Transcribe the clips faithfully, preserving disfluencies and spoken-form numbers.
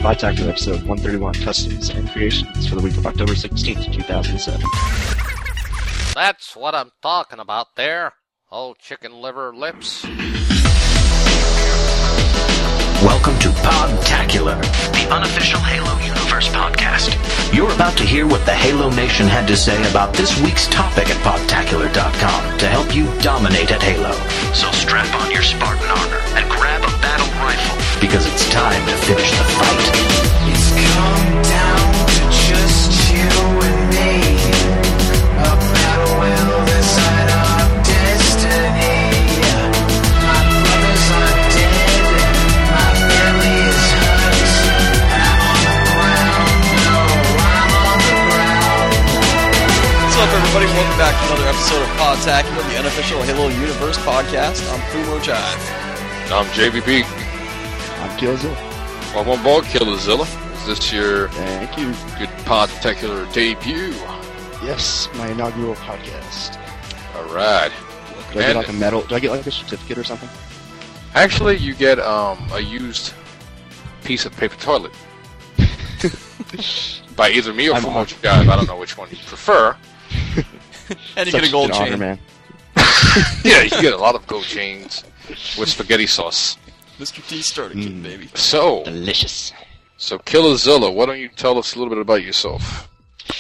Podtacular episode one thirty-one, Customs and Creations for the week of October sixteenth, two thousand seven. That's what I'm talking about there, old chicken liver lips. Welcome to Podtacular, the unofficial Halo Universe podcast. You're about to hear what the Halo Nation had to say about this week's topic at podtacular dot com to help you dominate at Halo. So strap on your Spartan armor and grab a battle rifle, because it's time to finish the fight. It's come down to just you and me. A battle will decide our destiny. My brothers are dead, my family is hurt, and I'm on the ground, no, I'm on the ground. What's up, everybody? Welcome back to another episode of Podtacular, the unofficial Halo Universe podcast. I'm Fumo Jive. I'm J V P. I'm Killzilla. Welcome on board, Killzilla. Is this your Thank you. good Podtacular debut? Yes, my inaugural podcast. All right. Do I get And- like a medal? Do I get like a certificate or something? Actually, you get um, a used piece of paper toilet by either me or I'm Fumo hard- Jive. I don't know which one you prefer. And you Such get a gold an honor, chain. man. Yeah, you get a lot of gold chains with spaghetti sauce. Mister T starter kit, Mm. baby. So, Delicious. so Killzilla, why don't you tell us a little bit about yourself?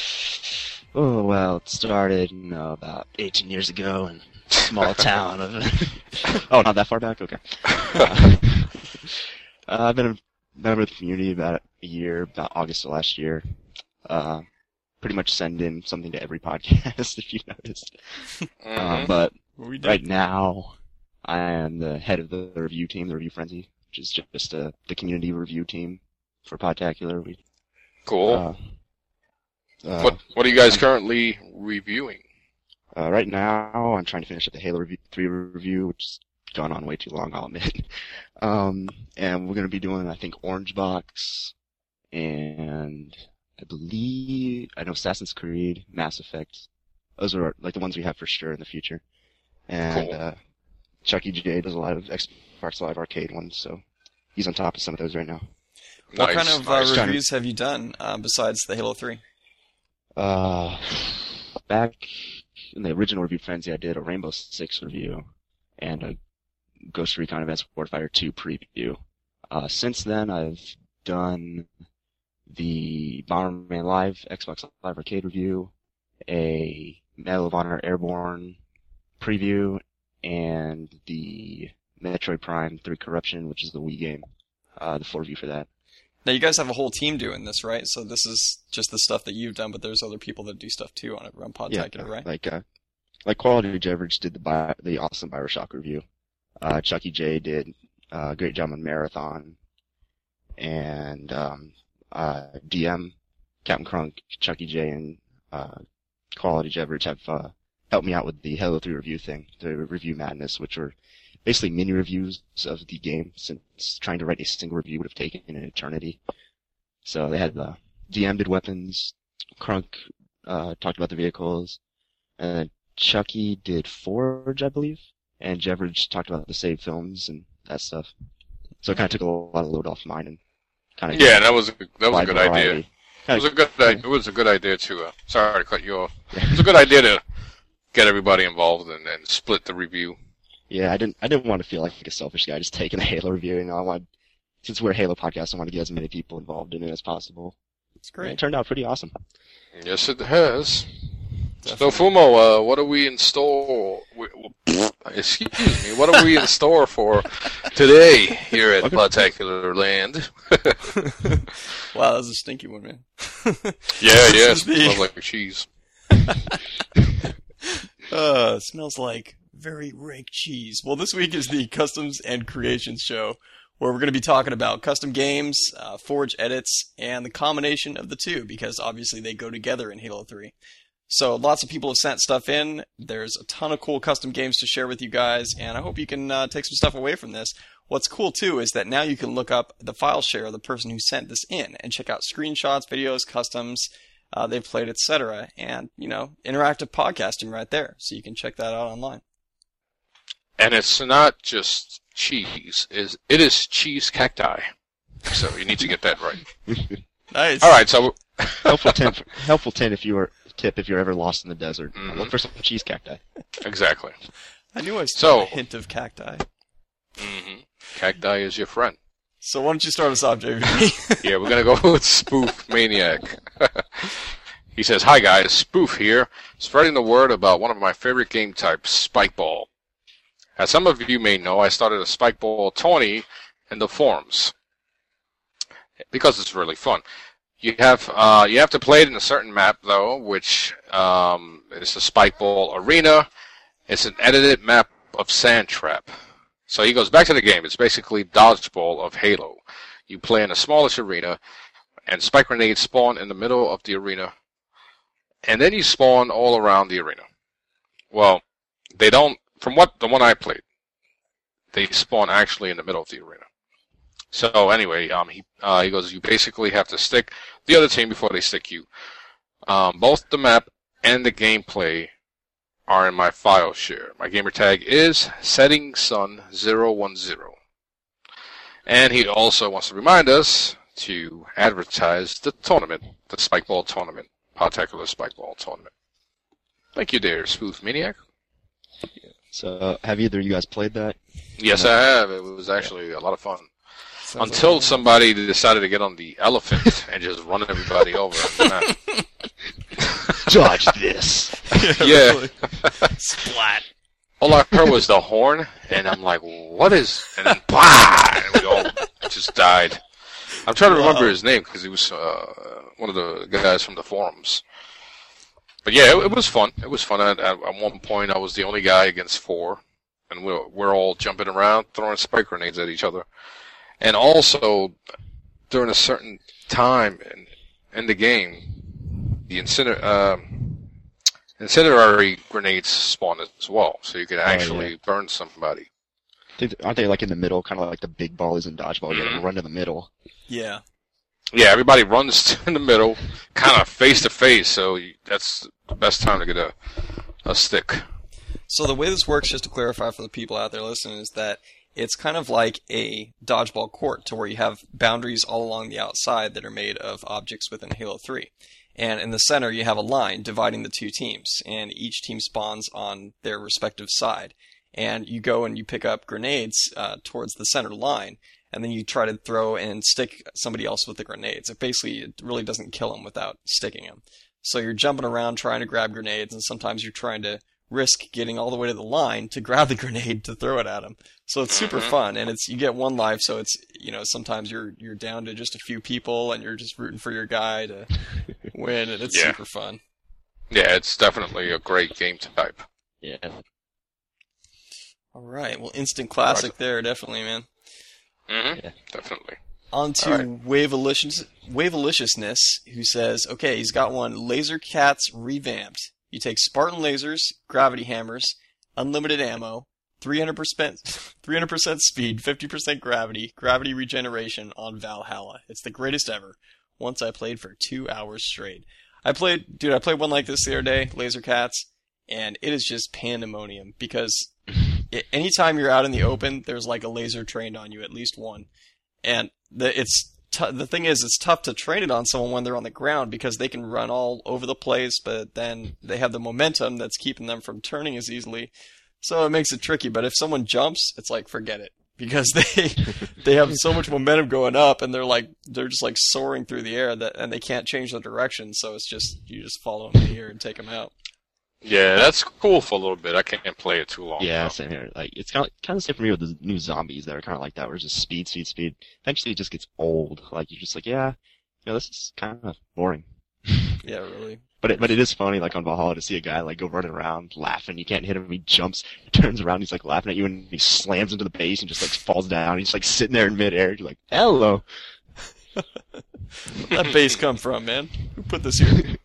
Oh, well, it started, you know, about eighteen years ago in a small town of... oh, not that far back? Okay. Uh, I've been a member of the community about a year, about August of last year. Uh, pretty much send in something to every podcast, if you noticed. Mhm. Uh, but What we did. right now, I am the head of the review team, the Review Frenzy, which is just uh, the community review team for Podtacular. We, Cool. uh, uh, what What are you guys currently reviewing? Uh, right now, I'm trying to finish up the Halo review, three review, which has gone on way too long, I'll admit. um, and we're going to be doing, I think, Orange Box, and I believe, I know Assassin's Creed, Mass Effect. Those are like the ones we have for sure in the future. And Cool. uh, Chucky J does a lot of Xbox Live Arcade ones, so he's on top of some of those right now. What Nice, kind of uh, nice. reviews have you done uh, besides the Halo three? Uh, back in the original Review Frenzy, I did a Rainbow Six review and a Ghost Recon Advanced Warfighter two preview. Uh, since then, I've done the Bomberman Live Xbox Live Arcade review, a Medal of Honor Airborne preview, and the Metroid Prime three Corruption, which is the Wii game, uh, the full review for that. Now, you guys have a whole team doing this, right? So this is just the stuff that you've done, but there's other people that do stuff too on it around Podtacular, yeah, right? Like, uh, like Quality Beverage did the Bi- the awesome Bioshock review. Uh, Chucky J did uh, a great job on Marathon, and um, uh, D M, Captain Crunk, Chucky J, and uh, Quality Beverage have uh, helped me out with the Halo three review thing, the Review Madness, which were basically mini reviews of the game, since trying to write a single review would have taken an eternity. So they had the D M did weapons, Crunk uh, talked about the vehicles, and then Chucky did Forge, I believe, and Jeverage talked about the saved films and that stuff. So it kind of took a lot of load off mine and kind of Yeah, that was a, that was a good idea. It was a good Yeah. idea. It was a good idea to. Uh, sorry to cut you off. It was a good idea to get everybody involved and, and split the review. Yeah, I didn't. I didn't want to feel like a selfish guy just taking a Halo review. You know, I wanted, since we're a Halo podcast, I want to get as many people involved in it as possible. It's And great. it turned out pretty awesome. Yes, it has. So Fumo, uh, what are we in store? w- w- Excuse me. What are we in store for today here at Podtacular Land? Wow, that was a stinky one, man. Yeah, yeah. It This is the- smells like cheese. Uh, it smells like very rank cheese. Well, this week is the Customs and Creations show, where we're going to be talking about custom games, uh, Forge edits, and the combination of the two, because obviously they go together in Halo three. So lots of people have sent stuff in. There's a ton of cool custom games to share with you guys, and I hope you can uh, take some stuff away from this. What's cool, too, is that now you can look up the file share of the person who sent this in and check out screenshots, videos, customs, uh, they've played, et cetera. And, you know, interactive podcasting right there. So you can check that out online. And it's not just cheese. Is It is cheese cacti. So you need to get that right. Nice. All right, so helpful tip. Helpful tip if you were tip if you're ever lost in the desert. Mhm. Look for some cheese cacti. exactly. I knew I So- saw a hint of cacti. hmm Cacti is your friend. So why don't you start us off, J V? Yeah, we're gonna go with Spoof Maniac. He says, "Hi guys, Spoof here, spreading the word about one of my favorite game types, Spike Ball. As some of you may know, I started a Spike Ball tourney in the forums because it's really fun. You have uh, you have to play it in a certain map though, which um, is the Spike Ball Arena. It's an edited map of Sand Trap. So he goes back to the game. It's basically Dodgeball of Halo. You play in a smallish arena, and spike grenades spawn in the middle of the arena, and then you spawn all around the arena. Well, they don't, from what the one I played, they spawn actually in the middle of the arena. So anyway, um, he uh, he goes, you basically have to stick the other team before they stick you. Um, both the map and the gameplay are in my file share. My gamer tag is Setting Sun zero one zero. And he also wants to remind us to advertise the tournament, the Spikeball tournament, Podtacular Spikeball tournament. Thank you there, Spoof Maniac. So, uh, have either of you guys played that? Yes, I have. It was actually a lot of fun. Sounds Until like- somebody decided to get on the elephant and just run everybody over. on the map. Dodge this. Yeah. really. Splat. All I heard was the horn, and I'm like, what is... And then, bah! And we all just died. I'm trying to remember Wow. his name, because he was uh, one of the guys from the forums. But yeah, it, it was fun. It was fun. At, at, at one point, I was the only guy against four, and we're, we're all jumping around, throwing spike grenades at each other. And also, during a certain time in, in the game, the incinerator... Uh, Incendiary grenades spawn as well, so you can actually yeah. burn somebody. I think- Aren't they like in the middle, kind of like the big ball is in dodgeball? You gotta Mhm. run to the middle. Yeah. Yeah, everybody runs in the middle, kind of face to face, so you, that's the best time to get a a stick. So the way this works, just to clarify for the people out there listening, is that it's kind of like a dodgeball court, to where you have boundaries all along the outside that are made of objects within Halo three. And in the center, you have a line dividing the two teams, and each team spawns on their respective side. And you go and you pick up grenades uh, towards the center line, and then you try to throw and stick somebody else with the grenades. It basically it really doesn't kill them without sticking them. So you're jumping around trying to grab grenades, and sometimes you're trying to risk getting all the way to the line to grab the grenade to throw it at them. So it's super Mhm. fun, and it's you get one life, so it's you know sometimes you're you're down to just a few people, and you're just rooting for your guy to win, and it's Yeah. super fun. Yeah, it's definitely a great game type. Yeah. All right, well, instant classic there, definitely, man. Mm-hmm. Yeah. Definitely. On to All right. Wavelicious, Waveliciousness, who says, okay, he's got one, Laser Cats Revamped. You take Spartan lasers, gravity hammers, unlimited ammo, three hundred percent, three hundred percent speed, fifty percent gravity, gravity regeneration on Valhalla. It's the greatest ever. Once I played for two hours straight. I played, dude, I played one like this the other day, Laser Cats, and it is just pandemonium, because it, anytime you're out in the open, there's like a laser trained on you, at least one. And the, it's t- the thing is, it's tough to train it on someone when they're on the ground, because they can run all over the place, but then they have the momentum that's keeping them from turning as easily. So it makes it tricky. But if someone jumps, it's like, forget it, because they they have so much momentum going up, and they're like they're just like soaring through the air, that and they can't change their direction. So it's just you just follow them in the air and take them out. Yeah, that's cool for a little bit. I can't play it too long. Yeah, though. same here. Like it's kind of kind of same for me with the new zombies that are kind of like that, where it's just speed, speed, speed. Eventually, it just gets old. Like you're just like, yeah, you know, this is kind of boring. Yeah, really. But it, but it is funny, like on Valhalla, to see a guy like go running around laughing. You can't hit him. He jumps, turns around, he's like laughing at you, and he slams into the base and just like falls down. He's like sitting there in midair. You're like, hello. Where'd that base come from, man? Who put this here?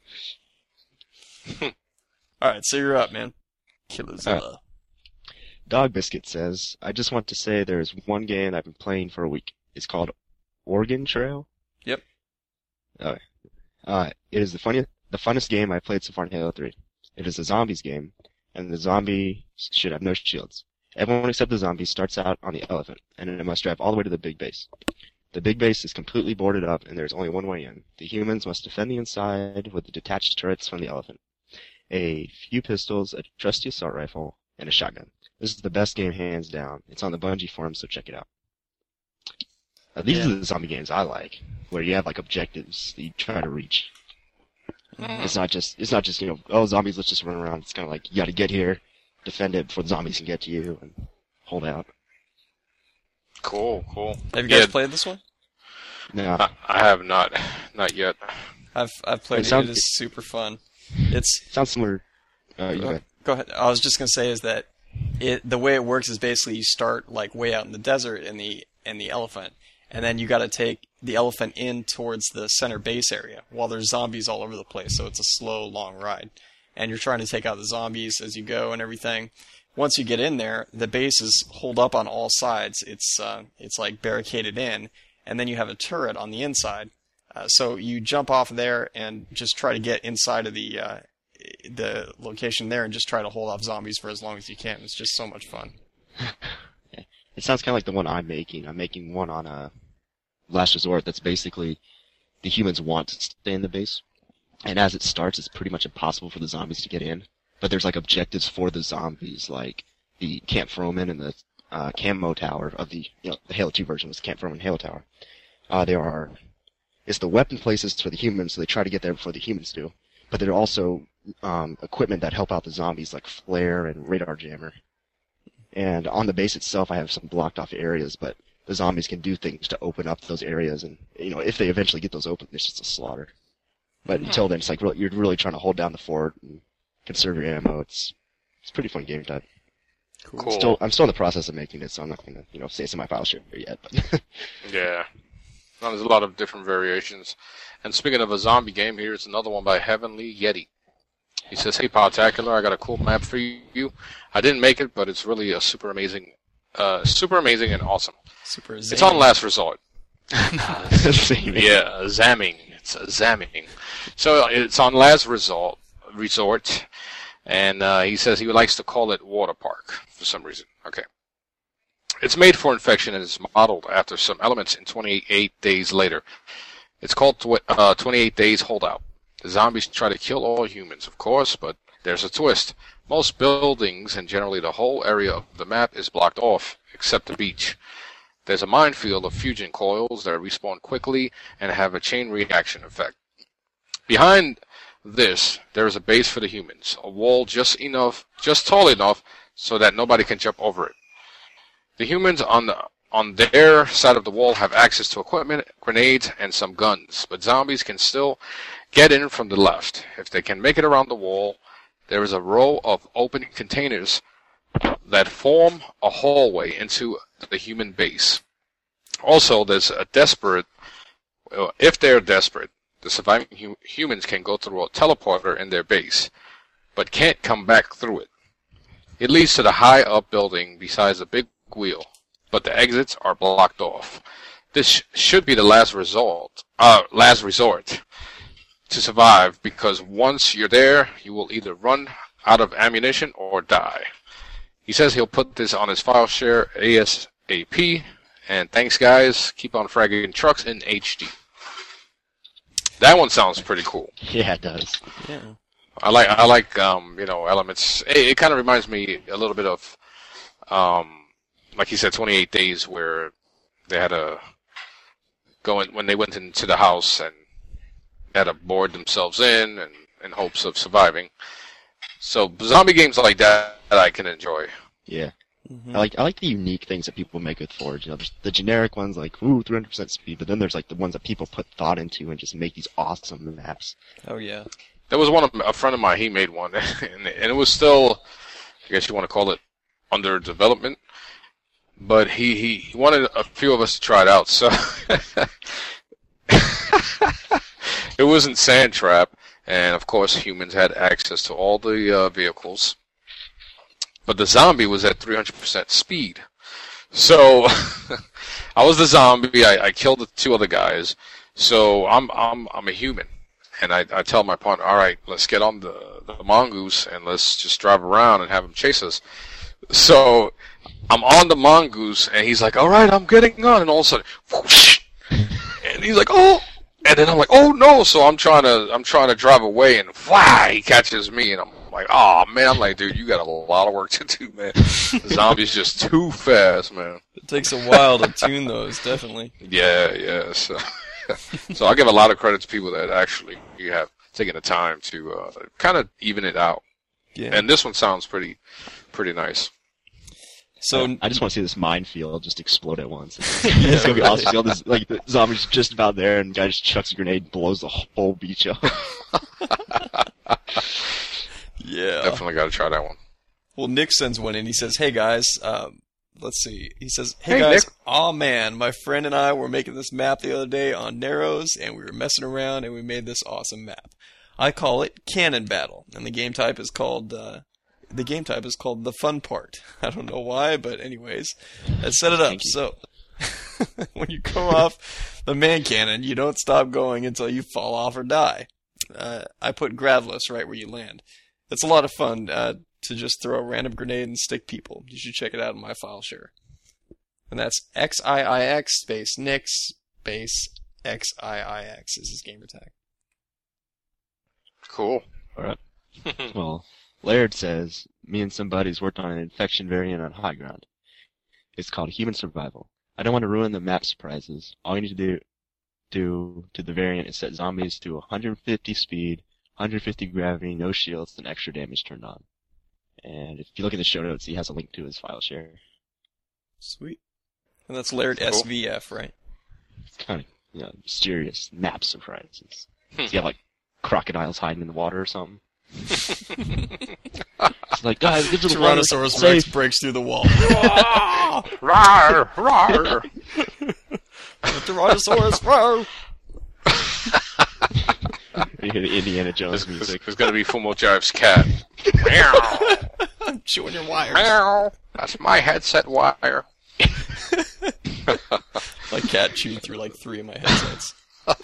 Alright, so you're up, man. Killerzilla. Dog Biscuit says, I just want to say there's one game I've been playing for a week. It's called Oregon Trail. Yep. Okay. Uh, it is the funniest, the funnest game I've played so far in Halo three. It is a zombies game, and the zombie should have no shields. Everyone except the zombie starts out on the elephant, and it must drive all the way to the big base. The big base is completely boarded up, and there's only one way in. The humans must defend the inside with the detached turrets from the elephant. A few pistols, a trusty assault rifle, and a shotgun. This is the best game hands down. It's on the Bungie forum, so check it out. Uh, these Yeah. are the zombie games I like, where you have like objectives that you try to reach. Mm-hmm. It's not just it's not just you know oh zombies, let's just run around. It's kind of like you got to get here, defend it before the zombies can get to you, and hold out. Cool, cool. Have you guys Yeah, played this one? No, I, I have not, not yet. I've I've played It it. sounds- It is super fun. It's sounds similar. Uh, you go ahead. Go ahead. I was just gonna say is that it the way it works is basically you start like way out in the desert in the in the elephant, and then you got to take the elephant in towards the center base area while there's zombies all over the place. So it's a slow, long ride, and you're trying to take out the zombies as you go and everything. Once you get in there, the base is holed up on all sides. It's uh, it's like barricaded in, and then you have a turret on the inside. Uh, so you jump off there and just try to get inside of the uh, the location there and just try to hold off zombies for as long as you can. It's just so much fun. It sounds kind of like the one I'm making. I'm making one on a Last Resort that's basically the humans want to stay in the base, and as it starts, it's pretty much impossible for the zombies to get in. But there's like objectives for the zombies, like the Camp Froman and the uh, Camo Tower of the you know the Halo two version was Camp Froman Halo Tower. Uh, there are it's the weapon places for the humans, so they try to get there before the humans do. But there are also um, equipment that help out the zombies, like flare and radar jammer. And on the base itself, I have some blocked off areas, but the zombies can do things to open up those areas, and you know if they eventually get those open, it's just a slaughter. But until then, it's like really, you're really trying to hold down the fort and conserve your ammo. It's it's a pretty fun game type. Cool. Still, I'm still in the process of making it, so I'm not going to you know say it's in my file share yet. But Yeah. Now, there's a lot of different variations. And speaking of a zombie game, here's another one by Heavenly Yeti. He says, "Hey, Podtacular, I got a cool map for you. I didn't make it, but it's really a super amazing, uh, super amazing and awesome. Super. It's zany. on Last Resort. Same. Yeah, zamming. It's a zamming. So it's on Last Resort, Resort, and uh, he says he likes to call it Water Park for some reason. Okay. It's made for infection and is modeled after some elements in twenty-eight Days Later. It's called tw- uh, twenty-eight Days Holdout. The zombies try to kill all humans, of course, but there's a twist. Most buildings and generally the whole area of the map is blocked off, except the beach. There's a minefield of fusion coils that respawn quickly and have a chain reaction effect. Behind this, there is a base for the humans, a wall just enough, just tall enough so that nobody can jump over it. The humans on the on their side of the wall have access to equipment, grenades, and some guns, but zombies can still get in from the left. If they can make it around the wall, there is a row of open containers that form a hallway into the human base. Also, there's a desperate, well, if they're desperate, the surviving hu- humans can go through a teleporter in their base, but can't come back through it. It leads to the high-up building besides the big wheel, but the exits are blocked off. This sh- should be the last resort, uh, last resort to survive, because once you're there, you will either run out of ammunition or die. He says he'll put this on his file share ASAP, and thanks guys, keep on fragging trucks in H D. That one sounds pretty cool. Yeah, it does. Yeah. I like, I like, um, you know, elements. It, it kind of reminds me a little bit of, um, like he said, twenty-eight Days, where they had to go in, when they went into the house and had to board themselves in and in hopes of surviving. So zombie games like that, that I can enjoy. Yeah. Mm-hmm. I like I like the unique things that people make with Forge. You know, there's the generic ones like ooh three hundred percent speed, but then there's like the ones that people put thought into and just make these awesome maps. Oh yeah. There was one of a friend of mine. He made one, and, and it was still, I guess you want to call it, under development. But he, he, he wanted a few of us to try it out. So it was in Sandtrap, and of course humans had access to all the uh, vehicles. But the zombie was at three hundred percent speed. So I was the zombie. I, I killed the two other guys. So I'm I'm I'm a human, and I, I tell my partner, all right, let's get on the the mongoose and let's just drive around and have him chase us. So I'm on the mongoose, and he's like, all right, I'm getting on, and all of a sudden, whoosh, and he's like, oh, and then I'm like, oh no, so I'm trying to, I'm trying to drive away, and why he catches me, and I'm like, oh man, I'm like, dude, you got a lot of work to do, man. The zombie's just too fast, man. It takes a while to tune those, definitely. Yeah, yeah. So, so I give a lot of credit to people that actually you have taken the time to uh, kind of even it out. Yeah. And this one sounds pretty, pretty nice. So I, I just want to see this minefield just explode at once. It's gonna be awesome. See all this, like the zombies just about there, and the guy just chucks a grenade, and blows the whole beach up. yeah, Definitely got to try that one. Well, Nick sends one in. He says, "Hey guys, um, let's see." He says, "Hey, Hey, guys, Nick. aw man, my friend and I were making this map the other day on Narrows, and we were messing around, and we made this awesome map. I call it Cannon Battle, and the game type is called." Uh, The game type is called The Fun Part. I don't know why, but anyways, let's set it up. So, when you go off the man cannon, you don't stop going until you fall off or die. Uh, I put Gravelous right where you land. It's a lot of fun uh, to just throw a random grenade and stick people. You should check it out in my file share. And that's X I I X space Nick space X I I X is his gamer tag. Cool. Alright. Well, Laird says, me and some buddies worked on an infection variant on High Ground. It's called Human Survival. I don't want to ruin the map surprises. All you need to do, do to the variant is set zombies to one hundred fifty speed, one hundred fifty gravity, no shields, and extra damage turned on. And if you look at the show notes, he has a link to his file share. Sweet. And that's Laird Cool. S V F, right? Kind of, you know, mysterious map surprises. So you have like crocodiles hiding in the water or something. It's like, guys, get to the water. Tyrannosaurus Safe. Rex breaks through the wall. Rawr, rawr. Tyrannosaurus, roar! You hear the Indiana Jones There's, music. there's gonna be Fumo Jive's cat. Meow. I'm chewing your wires. Meow. That's my headset wire. My cat chewed through like three of my headsets.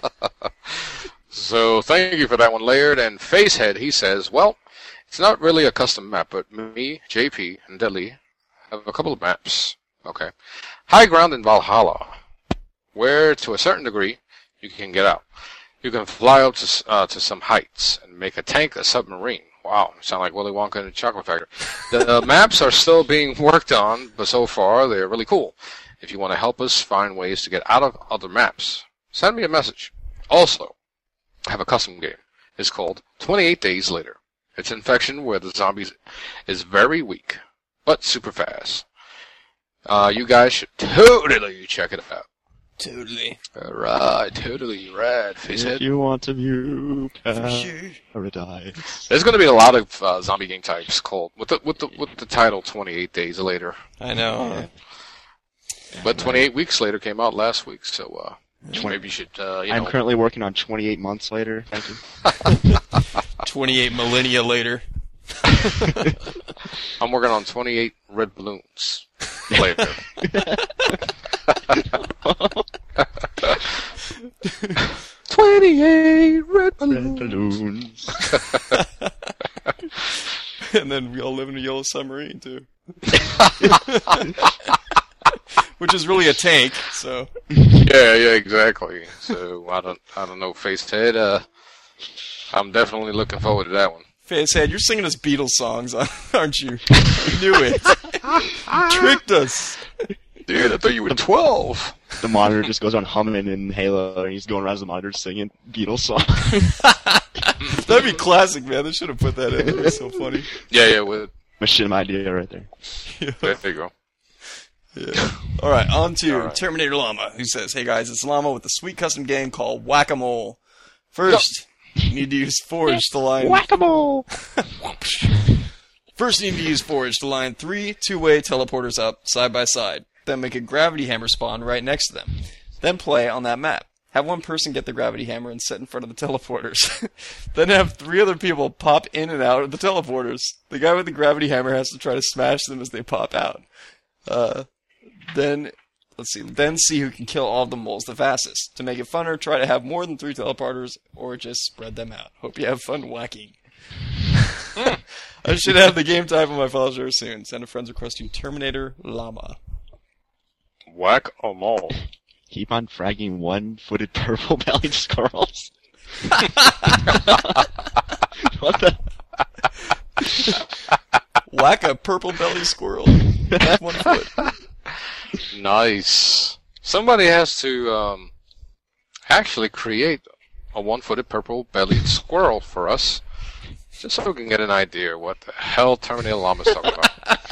So thank you for that one, Laird. And Facehead, he says, well, it's not really a custom map, but me, J P, and Deli have a couple of maps. Okay. High Ground in Valhalla, where to a certain degree you can get out. You can fly up to uh, to some heights and make a tank a submarine. Wow, sound like Willy Wonka in the Chocolate Factory. The uh, maps are still being worked on, but so far they're really cool. If you want to help us find ways to get out of other maps, send me a message. Also, I have a custom game. It's called twenty-eight Days Later. It's infection where the zombies is very weak, but super fast. Uh, you guys should totally check it out. Totally. Alright, totally rad. If Facehead. you want to view paradise. There's going to be a lot of uh, zombie game types called with the with the with the title twenty-eight Days Later. I know. Yeah. But twenty-eight Weeks Later came out last week, so uh, maybe you should uh, you I'm know. currently working on twenty-eight months later. Thank you. twenty-eight millennia later. I'm working on twenty-eight red balloons later. twenty-eight red balloons. Red balloons. And then we all live in a yellow submarine, too. Which is really a tank, so. Yeah, yeah, exactly. So I don't, I don't know, Facehead. Uh, I'm definitely looking forward to that one. Facehead, you're singing us Beatles songs, aren't you? I knew it. You tricked us. Dude, I thought you were twelve. The monitor just goes on humming in Halo, and he's going around the monitor singing Beatles songs. That'd be classic, man. They should have put that in. That'd be so funny. Yeah, yeah, with Machine idea right there. there you go. Yeah. All right, on to All right. Terminator Llama, who says, "Hey guys, it's Llama with a sweet custom game called Whack-A-Mole. First, you need to use Forge to line Whack-a-mole! First, you need to use Forge to line three two-way teleporters up side by side. Then make a gravity hammer spawn right next to them. Then play on that map. Have one person get the gravity hammer and sit in front of the teleporters. Then have three other people pop in and out of the teleporters. The guy with the gravity hammer has to try to smash them as they pop out. Uh, then, let's see, then see who can kill all of the moles the fastest. To make it funner, try to have more than three teleporters, or just spread them out. Hope you have fun whacking." I should have the game type on my file share soon. Send a friend's request to Terminator Llama. Whack 'em all. keep on fragging one-footed purple-bellied squirrels. What the? Whack a purple-bellied squirrel with one foot. Nice. Somebody has to um, actually create a one-footed purple-bellied squirrel for us, just so we can get an idea what the hell Terminator Llama's talking about.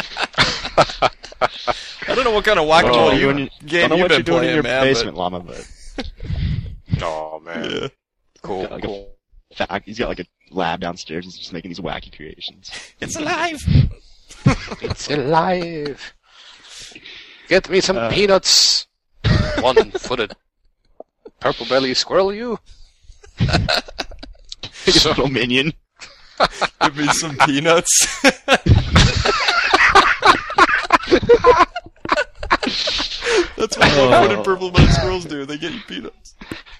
I don't know what kind of whack-a-mole Oh, you, you, game don't know you've what you're been doing playing, in your man. basement, llama, but Oh man, Yeah. cool, got like a cool. fact, he's got like a lab downstairs. He's just making these wacky creations. It's alive! It's alive. Get me some Uh, peanuts. One-footed purple-bellied squirrel, you. His So- little minion. Give me some peanuts. That's what Oh. one-footed purple-bellied squirrels do. They get you peanuts.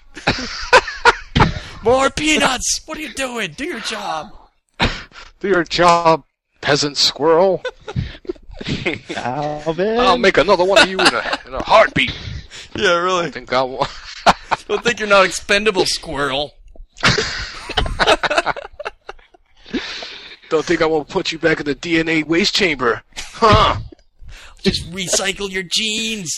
More peanuts! What are you doing? Do your job. Do your job, peasant squirrel. Alvin. I'll make another one of you in a, in a heartbeat. Yeah, really. I think I'll. Don't think you're not expendable, squirrel. Don't think I won't put you back in the D N A waste chamber, huh? Just recycle your genes.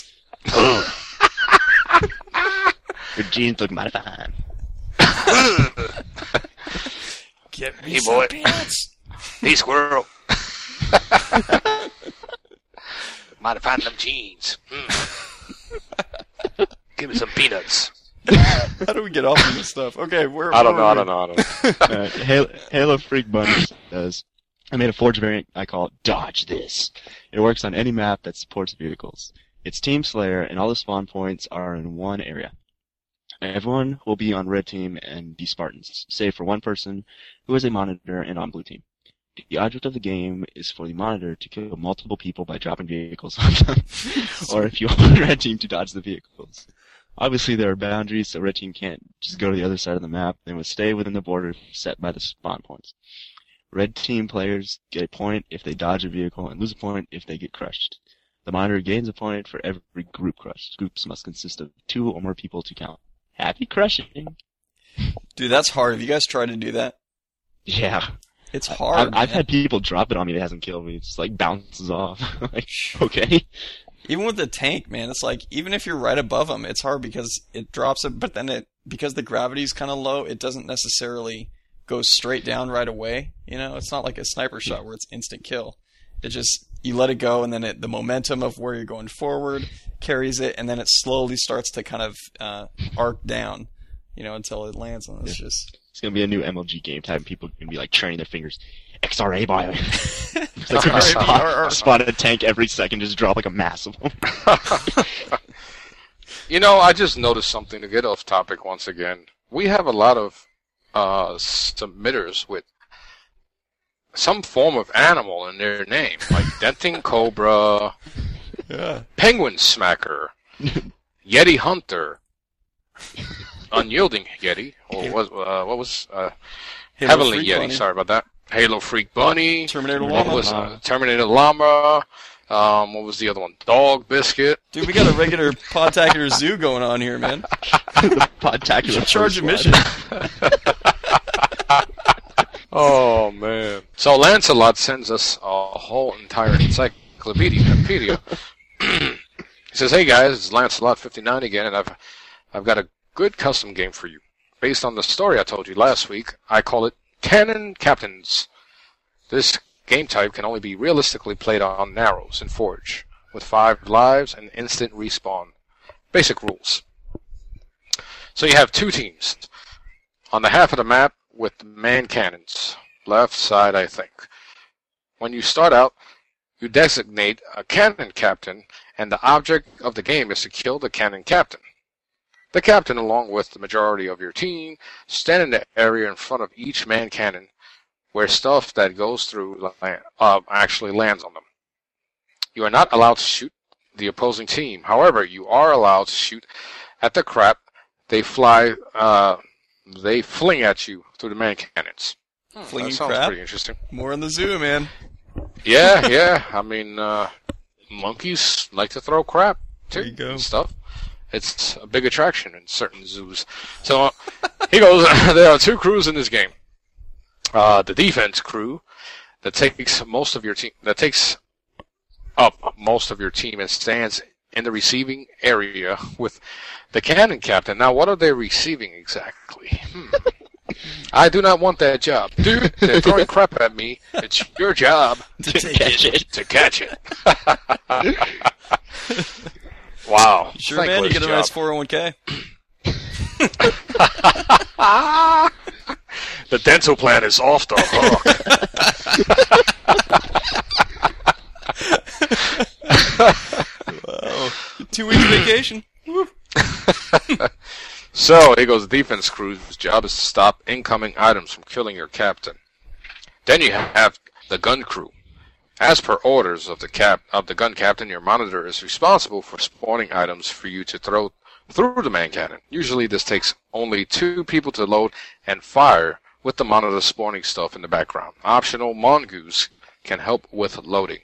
Your genes look mighty fine. Get me Hey, some boy. peanuts. Hey, squirrel. Might have found them jeans. Hmm. Give me some peanuts. How do we get off of this stuff? Okay, where? I don't where know. I are don't we? know. I don't know. uh, Halo, Halo Freak Bunny says, I made a Forge variant I call it Dodge This. It works on any map that supports vehicles. It's Team Slayer, and all the spawn points are in one area. Everyone will be on red team and be Spartans, save for one person who is a monitor and on blue team. The object of the game is for the monitor to kill multiple people by dropping vehicles on them, or if you want red team to dodge the vehicles. Obviously, there are boundaries, so red team can't just go to the other side of the map. They must stay within the border set by the spawn points. Red team players get a point if they dodge a vehicle and lose a point if they get crushed. The monitor gains a point for every group crushed. Groups must consist of two or more people to count. Happy crushing. Dude, that's hard. Have you guys tried to do that? Yeah. It's I- hard. I've, I've man. had people drop it on me that hasn't killed me. It just like bounces off. Like, okay. Even with the tank, man, it's like, even if you're right above them, it's hard because it drops it, but then it, because the gravity's kind of low, it doesn't necessarily go straight down right away. You know, it's not like a sniper shot where it's instant kill. It just, you let it go, and then it, the momentum of where you're going forward carries it, and then it slowly starts to kind of uh, arc down, you know, until it lands, and it's just... It's gonna be a new M L G game time. People are gonna be like training their fingers. X R A boy. It's like a spot, a spot a tank every second, just drop like a massive one. You know, I just noticed something to get off topic once again. We have a lot of uh, submitters with some form of animal in their name, like Denting Cobra, Yeah. Penguin Smacker, Yeti Hunter, Unyielding Yeti, or what, uh, what was uh, Halo Heavenly Freak Yeti? Bunny. Sorry about that. Halo Freak Bunny. Terminator What Llama. was uh, Terminator Llama? Um, what was the other one? Dog Biscuit. Dude, we got a regular Podtacular Zoo going on here, man. The Podtacular Charge First admission. Oh man! So Lancelot sends us a whole entire encyclopedia. He says, "Hey guys, it's Lancelot fifty-nine again, and I've I've got a good custom game for you. Based on the story I told you last week, I call it Cannon Captains. This game type can only be realistically played on Narrows and Forge, with five lives and instant respawn. Basic rules. So you have two teams. On the half of the map with man cannons. Left side, I think. When you start out, you designate a cannon captain, and the object of the game is to kill the cannon captain. The captain, along with the majority of your team, stand in the area in front of each man cannon, where stuff that goes through uh, actually lands on them. You are not allowed to shoot the opposing team. However, you are allowed to shoot at the crap they fly, uh, they fling at you through the man cannons. Hmm, Flinging that sounds crap? pretty interesting. More in the zoo, man. Yeah, yeah. I mean, uh, monkeys like to throw crap too. There you go. And stuff. it's a big attraction in certain zoos. So uh, he goes, there are two crews in this game. Uh, the defense crew that takes most of your team, that takes up most of your team and stands in the receiving area with the cannon captain. Now, what are they receiving exactly? Hmm. I do not want that job. Dude, they're throwing crap at me. It's your job To catch it. to catch it. Wow. Sure, man, you Thankless get a job. nice four oh one k. The dental plan is off the hook. Wow. Two weeks vacation. Woo. So, here goes the defense crew's job is to stop incoming items from killing your captain. Then you have the gun crew. As per orders of the cap of the gun captain, your monitor is responsible for spawning items for you to throw through the man cannon. Usually this takes only two people to load and fire, with the monitor spawning stuff in the background. Optional mongoose can help with loading.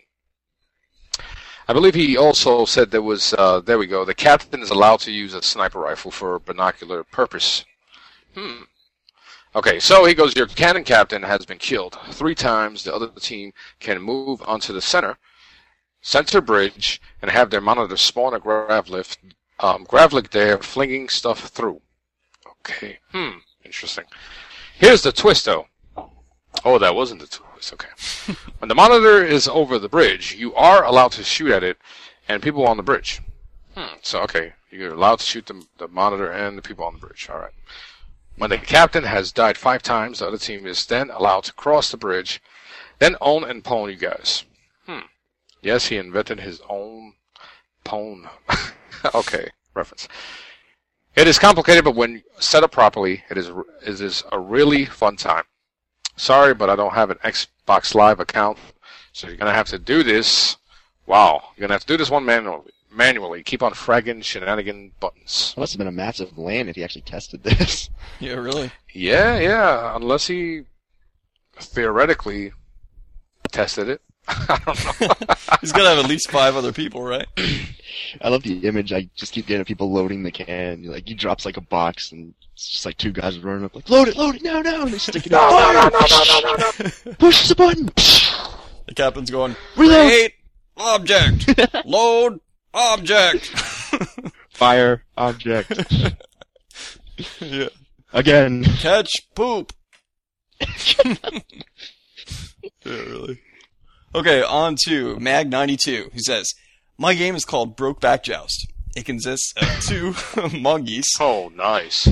I believe he also said there was, uh, there we go, the captain is allowed to use a sniper rifle for binocular purpose. Hmm. Okay, so he goes, your cannon captain has been killed. Three times the other team can move onto the center, center bridge, and have their monitor spawn a grav lift, um, gravlik there, flinging stuff through. Okay, hmm, interesting. Here's the twist, though. Oh, that wasn't the twist, okay. When the monitor is over the bridge, you are allowed to shoot at it and people on the bridge. Hmm, so, okay, you're allowed to shoot the, the monitor and the people on the bridge, alright. When the captain has died five times, the other team is then allowed to cross the bridge, then own and pwn you guys. Hmm. Yes, he invented his own pwn. Okay, reference. It is complicated, but when set up properly, it is it is a really fun time. Sorry, but I don't have an Xbox Live account, so you're gonna have to do this. Wow, you're gonna have to do this one manually. Manually, keep on fragging shenanigan buttons. It must have been a massive land if he actually tested this. Yeah, really. Yeah, yeah. Unless he theoretically tested it. I don't know. He's got to have at least five other people, right? I love the image. I just keep getting people loading the can. Like, he drops like a box, and it's just like two guys running up, like, load it, load it, no, no, and they stick it out. No, no, no, no, no, no, no. Push the button. The captain's going, Reload. create object, load object. Fire object. Yeah. Again. Catch poop. Yeah, really. Okay, on to Mag ninety-two, who says, my game is called Brokeback Joust. It consists of two mongoose, Oh, nice.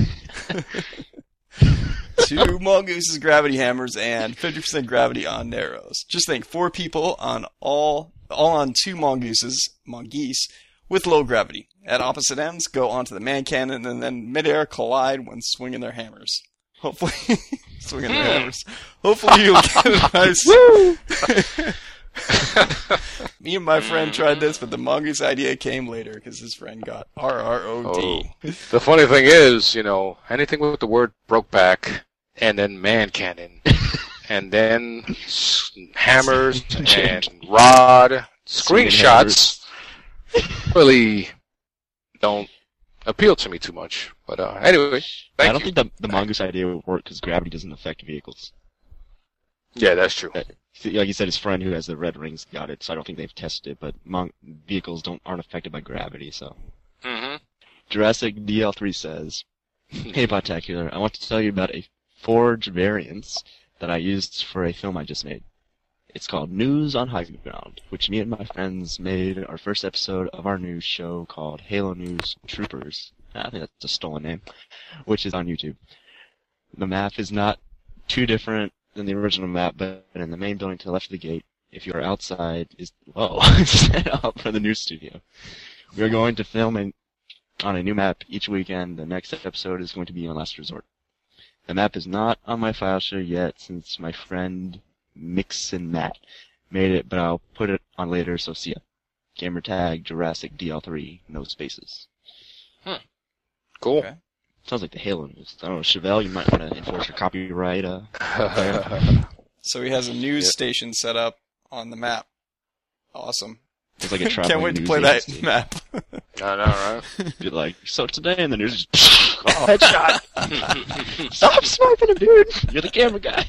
two mongooses gravity hammers, and fifty percent gravity on narrows. Just think, four people on all, all on two mongooses, mongoose, with low gravity. At opposite ends, go onto the man cannon and then midair collide when swinging their hammers. Hopefully, swinging their hammers. Hopefully you'll get a nice... Me and my friend tried this, but the mongoose idea came later because his friend got R R O D. Oh. The funny thing is, you know, anything with the word broke back and then man cannon and then s- hammers and rod screenshots really don't appeal to me too much. But uh, anyway, thank I don't you. think the, the mongoose idea would work because gravity doesn't affect vehicles. Yeah, that's true. Uh, Like you said, his friend who has the red rings got it, so I don't think they've tested it, but mon- vehicles don't aren't affected by gravity, so. Mm-hmm. Jurassic D L three says, hey, Podtacular, I want to tell you about a Forge variance that I used for a film I just made. It's called News on High Ground, which me and my friends made our first episode of our news show called Halo News Troopers. I think that's a stolen name, which is on YouTube. The map is not too different than the original map, but in the main building to the left of the gate, if you are outside, is, whoa, set up for the news studio. We are going to film in, on a new map each weekend. The next episode is going to be on Last Resort. The map is not on my file share yet, since my friend Mix and Matt made it, but I'll put it on later, so see ya. Gamer tag Jurassic D L three, no spaces. Cool. Okay. Sounds like the Halo news. I don't know, Chevelle, you might want to enforce your copyright. Uh, So he has a news Yeah. station set up on the map. Awesome. it's like a Can't traveling wait to news play that agency. map. I know, right? Be like, so today, and then there's just oh, headshot. Stop sniping him, dude. You're the camera guy.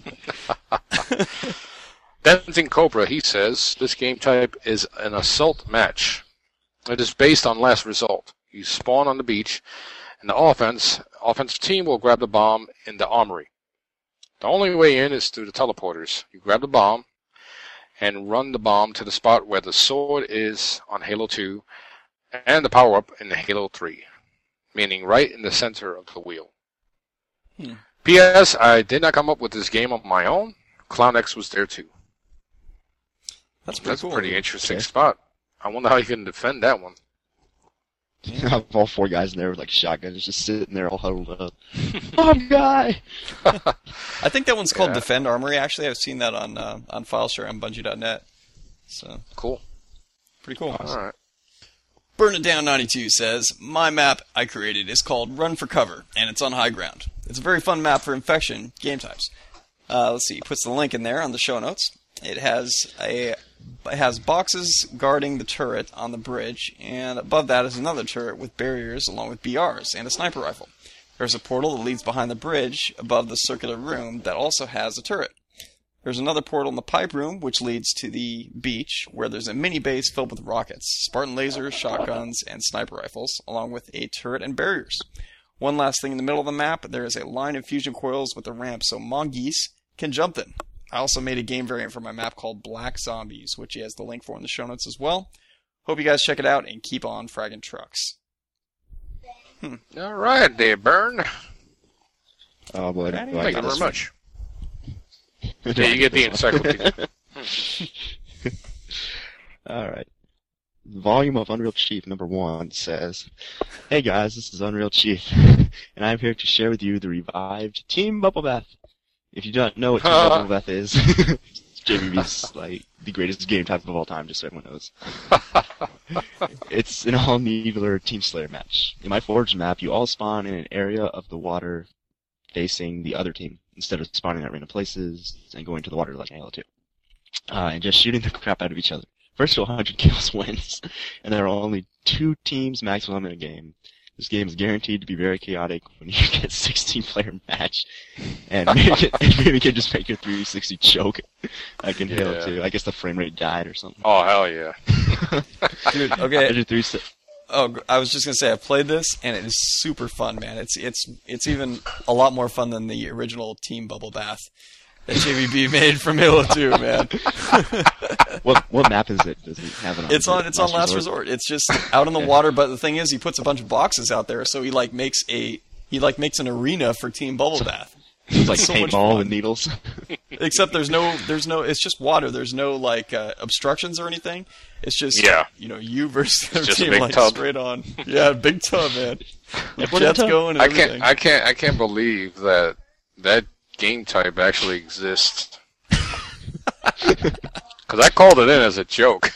Dancing Cobra, he says, this game type is an assault match. It is based on last result. You spawn on the beach, and the offense offensive team will grab the bomb in the armory. The only way in is through the teleporters. You grab the bomb and run the bomb to the spot where the sword is on Halo two and the power-up in Halo three, meaning right in the center of the wheel. Hmm. P S. I did not come up with this game on my own. ClownX was there too. That's pretty That's cool. a pretty interesting Okay. spot. I wonder how you can defend that one. You have all four guys in there with like shotguns just sitting there all huddled up. Bomb guy! I think that one's called Yeah. Defend Armory. Actually, I've seen that on uh, on FileShare on Bungie dot net. So Cool. pretty cool. All right. Burn It Down ninety-two says, my map I created is called Run for Cover, and it's on high ground. It's a very fun map for infection game types. Uh, let's see, he puts the link in there on the show notes. It has a it has boxes guarding the turret on the bridge, and above that is another turret with barriers along with B Rs and a sniper rifle. There's a portal that leads behind the bridge above the circular room that also has a turret. There's another portal in the pipe room, which leads to the beach, where there's a mini base filled with rockets, Spartan lasers, shotguns, and sniper rifles, along with a turret and barriers. One last thing in the middle of the map, there is a line of fusion coils with a ramp so mongoose can jump them. I also made a game variant for my map called Black Zombies, which he has the link for in the show notes as well. Hope you guys check it out and keep on fragging trucks. Hmm. All right, there, Burn. Oh boy. Thank do I Thank you get very this much. one? Yeah, you get the encyclopedia. Alright. Volume of Unreal Chief number one says, hey guys, this is Unreal Chief, and I'm here to share with you the revived Team Bubble Bath. If you don't know what Team Bubble Bath is, J B B's like the greatest game type of all time, just so everyone knows. It's an all-Needler Team Slayer match. In my Forge map, you all spawn in an area of the water facing the other team, instead of spawning at random places and going to the water like Halo two. Uh, and just shooting the crap out of each other. First to one hundred kills wins, and there are only two teams maximum in a game. This game is guaranteed to be very chaotic when you get a sixteen player match, and maybe, and maybe can just make your three sixty choke like in Halo Yeah. two. I guess the frame rate died or something. Oh, hell yeah. Dude, okay. Imagine three si- Oh, I was just gonna say I played this and it is super fun, man. It's it's it's even a lot more fun than the original Team Bubble Bath that J V B made from Halo two, man. What what map is it? Does it have it on? It's on it's on Last Resort. It's just out in the water, but the thing is, he puts a bunch of boxes out there, so he like makes a he like makes an arena for Team Bubble Bath. It's like so much paintball fun. with needles. Except there's no there's no it's just water. There's no like uh, obstructions or anything. It's just Yeah. you know you versus their just a team big like tub. straight on. Yeah, big tub, man. What a Jets tub. going and I everything. can't, I can't, I can't believe that that game type actually exists. Because I called it in as a joke.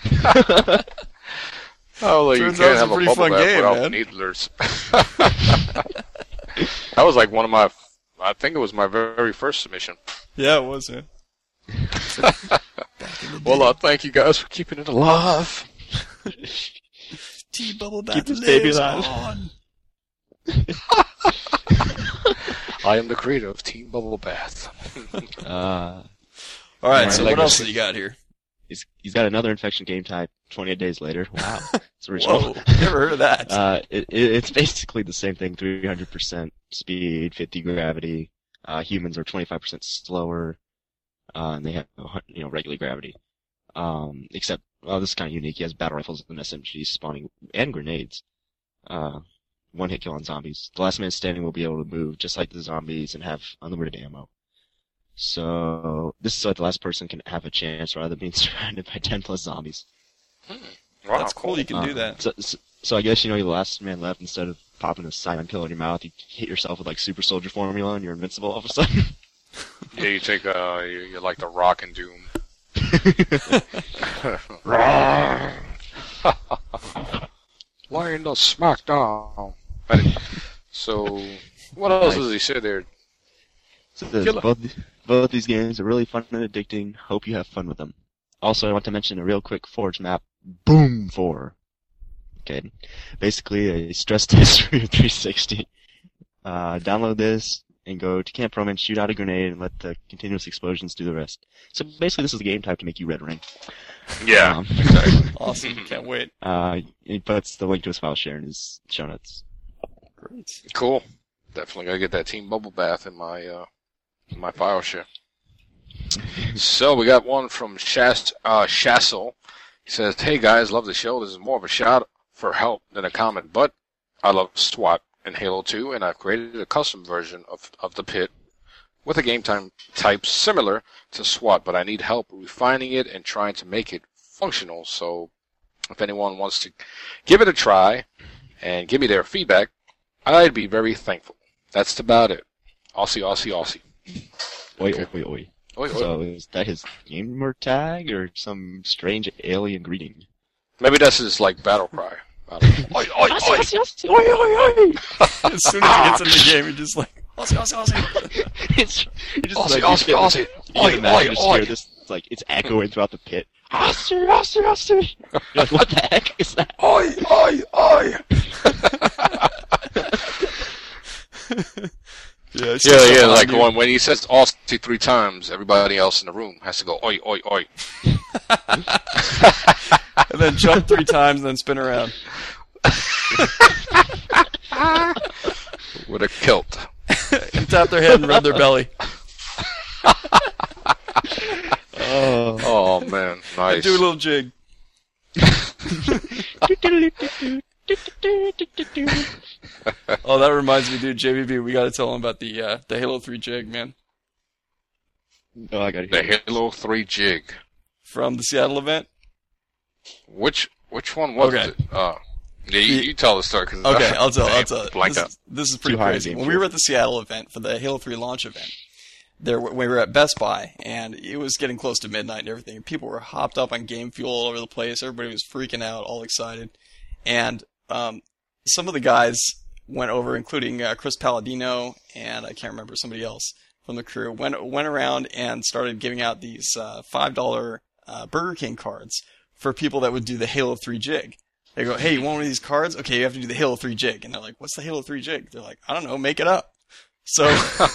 Oh, well, you Turns can't out it's a have a pretty bubble fun bath game, without man. needlers. That was like one of my, I think it was my very first submission. Yeah, it was. Yeah. Well, uh, thank you guys for keeping it alive. Team Bubble Bath Keep this baby lives alive. on. I am the creator of Team Bubble Bath. Uh, All right, My so what legacy. else do you got here? he's he's got another infection game type. twenty-eight days later. Wow, it's original. Whoa, never heard of that. Uh, it, it, it's basically the same thing. three hundred percent speed, fifty gravity. Uh, humans are twenty-five percent slower, uh, and they have you know regular gravity. Um, except, well, this is kind of unique. He has battle rifles and S M Gs spawning and grenades. Uh, one hit kill on zombies. The last man standing will be able to move just like the zombies and have unlimited ammo. So this is so that the last person can have a chance rather than being surrounded by ten plus zombies. Wow, That's cool. You can do Um, that. So, so, so I guess you know you're the last man left. Instead of popping a silent pill in your mouth, you hit yourself with like super soldier formula, and you're invincible all of a sudden. Yeah, you take, uh, you, you're like the Rock and Doom. Laying the smackdown. Right. So, what else Nice. does he say there? So this, Killer. both both these games are really fun and addicting. Hope you have fun with them. Also, I want to mention a real quick Forge map, Boom four. Okay. Basically, a stress test for your three sixty. Uh, download this and go to Camp Roman, shoot out a grenade, and let the continuous explosions do the rest. So basically, this is a game type to make you red ring. Yeah, Um, exactly. Awesome. Can't wait. uh, it puts the link to his file share in his show notes. Great. Cool. Definitely gotta get that Team Bubble Bath in my uh, in my file share. So we got one from Shast uh, Shassel. He says, "Hey guys, love the show. This is more of a shout for help than a comment, but I love SWAT in Halo two, and I've created a custom version of of the pit with a game time type similar to SWAT, but I need help refining it and trying to make it functional. So if anyone wants to give it a try and give me their feedback, I'd be very thankful." That's about it. Aussie, Aussie, Aussie. Oi, Okay. oi, oi. Oi, oi. So is that his gamer tag or some strange alien greeting? Maybe that's his like battle cry. I don't know. Oi, oi, oi. As soon as he gets in the game, you're just like, Aussie, Aussie, Aussie. It's you just Aussie, like, Aussie, you Aussie. can Oi, imagine oi, just oi. hear this, it's like it's echoing throughout the pit. Aussie, Aussie, Aussie. You're like, what the heck is that? Oi, oi, oi. Yeah, it's Yeah, just yeah, so like funny. when, when he says Aussie three times, everybody else in the room has to go, oi, oi, oi. And then jump three times and then spin around. With a kilt. And tap their head and rub their belly. Oh. Oh, man. Nice. Do a little jig. Oh, that reminds me, dude. J V B, we gotta tell him about the uh, the Halo three jig, man, Oh, I gotta The hear it. Halo three jig. from the Seattle event. Which which one was Okay. it? Uh, yeah, you, you tell the story. Cause Okay, I'll tell. I'll tell. Blanked This out. is, this is pretty Too high crazy. game When for we it. were at the Seattle event for the Halo three launch event, there we were at Best Buy, and it was getting close to midnight and everything. People were hopped up on Game Fuel all over the place. Everybody was freaking out, all excited, and um, some of the guys went over, including uh, Chris Palladino and I can't remember somebody else from the crew, went went around and started giving out these uh, five dollar uh, Burger King cards for people that would do the Halo three jig. They go, "Hey, you want one of these cards? Okay, you have to do the Halo three jig." And they're like, "What's the Halo three jig?" They're like, "I don't know, make it up." So,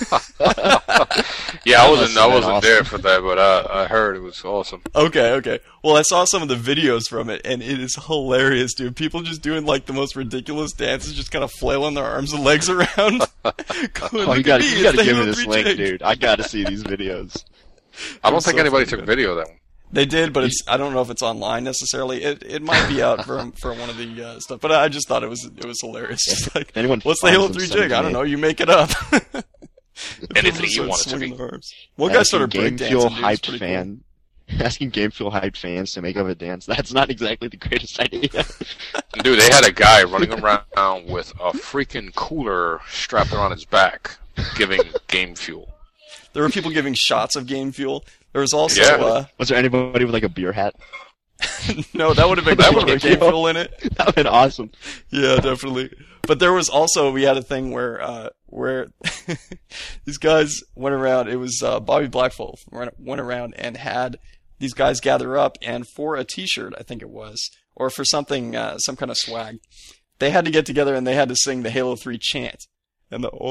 Yeah, I wasn't I been wasn't awesome. there for that, but I, I heard it was awesome. okay, okay. Well, I saw some of the videos from it, and it is hilarious, dude. People just doing like the most ridiculous dances, just kind of flailing their arms and legs around. Going, Oh, "Look you at gotta, me, you it's gotta the give Halo me this three link, jig." dude. I gotta see these videos. I don't was think so anybody funny, took man. video of that one. They did, but it's I don't know if it's online necessarily. It it might be out for for one of the uh, stuff. But I just thought it was it was hilarious. Just like, If anyone what's the finds Halo them, three send it jig? to I don't me. know. You make it up. Anything People you started want it to swinging be. their arms. One guy started Game breakdancing. Fuel dude. It was hyped pretty fan. Asking Game Fuel hyped fans to make up a dance. That's not exactly the greatest idea. Dude, they had a guy running around with a freaking cooler strapped around his back, giving game fuel. Cool. There were people giving shots of Game Fuel. There was also Yeah. uh, Was there anybody with like a beer hat? no, that would have been That cool would've with been Game cool. Fuel in it. That would've been awesome. Yeah, definitely. But there was also we had a thing where uh where these guys went around. It was uh, Bobby Blackfall went went around and had these guys gather up, and for a T-shirt, I think it was, or for something, uh, some kind of swag, they had to get together and they had to sing the Halo three chant. And the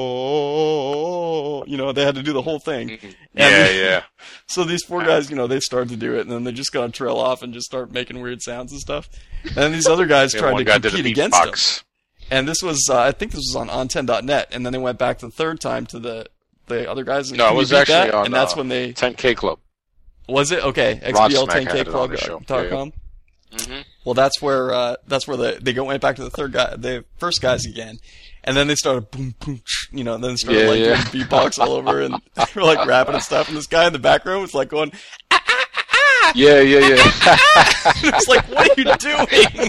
oh, you know, they had to do the whole thing. Yeah, yeah. So these four guys, you know, they started to do it, and then they just gonna trail off and just start making weird sounds and stuff. And then these other guys Yeah, tried one to guy did a compete against them. beatbox. And this was, uh, I think this was on on ten dot net, and then they went back the third time to the the other guys. And No, it can you was beat actually that? on and that's uh, when they ten K Club. was it okay X Rod B L Smack ten had K it on Club the show. dot Yeah, com. Mhm. Well, that's where uh, that's where the, they go went back to the third guy, the first guys again, and then they started boom boom, you know, and then they started Yeah, like yeah. doing beatbox all over, and they were like rapping and stuff, and this guy in the background was like going, Yeah, yeah, yeah. it's like, what are you doing?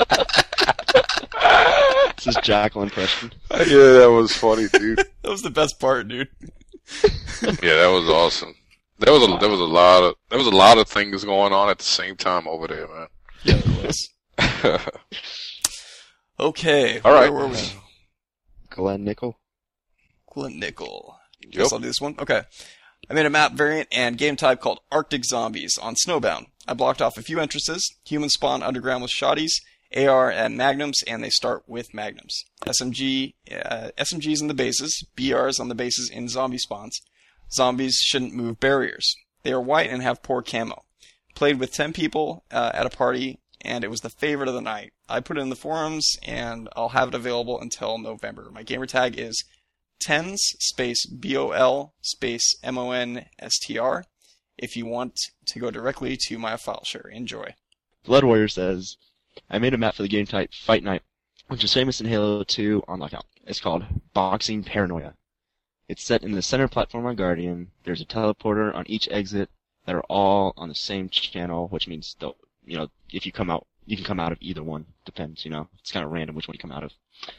This is Jacqueline Preston. yeah, that was funny, dude. That was the best part, dude. Yeah, that was awesome. There was a there was a lot of there was a lot of things going on at the same time over there, man. Yeah, it was. Okay, All right. where were we? Glenn Nickel. Glenn Nickel. Yep. Guess I'll do this one. Okay. I made a map variant and game type called Arctic Zombies on Snowbound. I blocked off a few entrances, human spawn underground with shotties, A R at Magnums, and they start with Magnums. S M G, uh, S M Gs on the bases, B Rs on the bases in zombie spawns. Zombies shouldn't move barriers. They are white and have poor camo. Played with ten people uh, at a party, and it was the favorite of the night. I put it in the forums, and I'll have it available until November. My gamer tag is tens space B O L space M O N S T R if you want to go directly to my file share. Enjoy. Blood Warrior says, I made a map for the game type Fight Night, which is famous in Halo two on Lockout. It's called Boxing Paranoia. It's set in the center platform on Guardian. There's a teleporter on each exit that are all on the same channel, which means, they'll, you know, if you come out, you can come out of either one. Depends, you know. It's kind of random which one you come out of.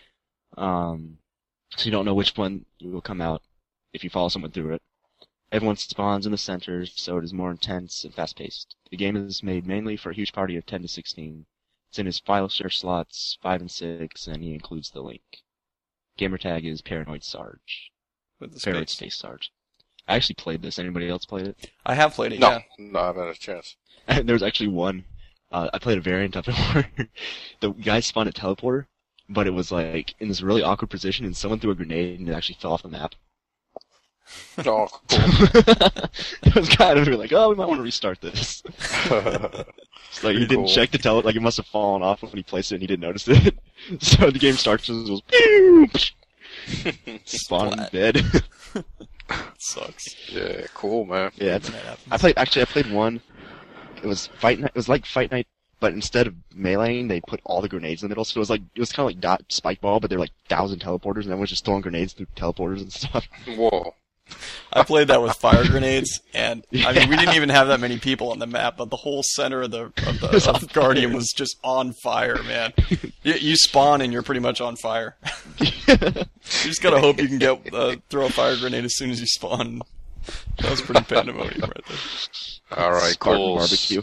Um, so you don't know which one you will come out if you follow someone through it. Everyone spawns in the center, so it is more intense and fast-paced. The game is made mainly for a huge party of ten to sixteen. It's in his file share slots five and six, and he includes the link. Gamertag is Paranoid Sarge. With the Paranoid space. Space Sarge. I actually played this. Anybody else played it? I have played it, No, yeah. no, I haven't had a chance. There was actually one. Uh, I played a variant of it where the guy spawned a teleporter, but it was like in this really awkward position, and someone threw a grenade, and it actually fell off the map. Oh, cool. It was kind of like, oh, we might want to restart this. It's like he didn't Cool. check the tele, like it must have fallen off when he placed it, and he didn't notice it. So the game starts and it was pew! Spawn in bed. Sucks. Yeah, cool, man. Yeah, it's, That happens. I played. Actually, I played one. It was fight night. It was like Fight Night, but instead of meleeing, they put all the grenades in the middle. So it was like it was kind of like dot spike ball, but they're like thousand teleporters, and everyone's just throwing grenades through teleporters and stuff. Whoa. I played that with fire grenades, and I mean, we didn't even have that many people on the map, but the whole center of the of the, was of on the Guardian fire. was just on fire, man. You, you spawn and you're pretty much on fire. You just gotta hope you can get uh, throw a fire grenade as soon as you spawn. That was pretty pandemonium right there. All right, Spartan cool. barbecue.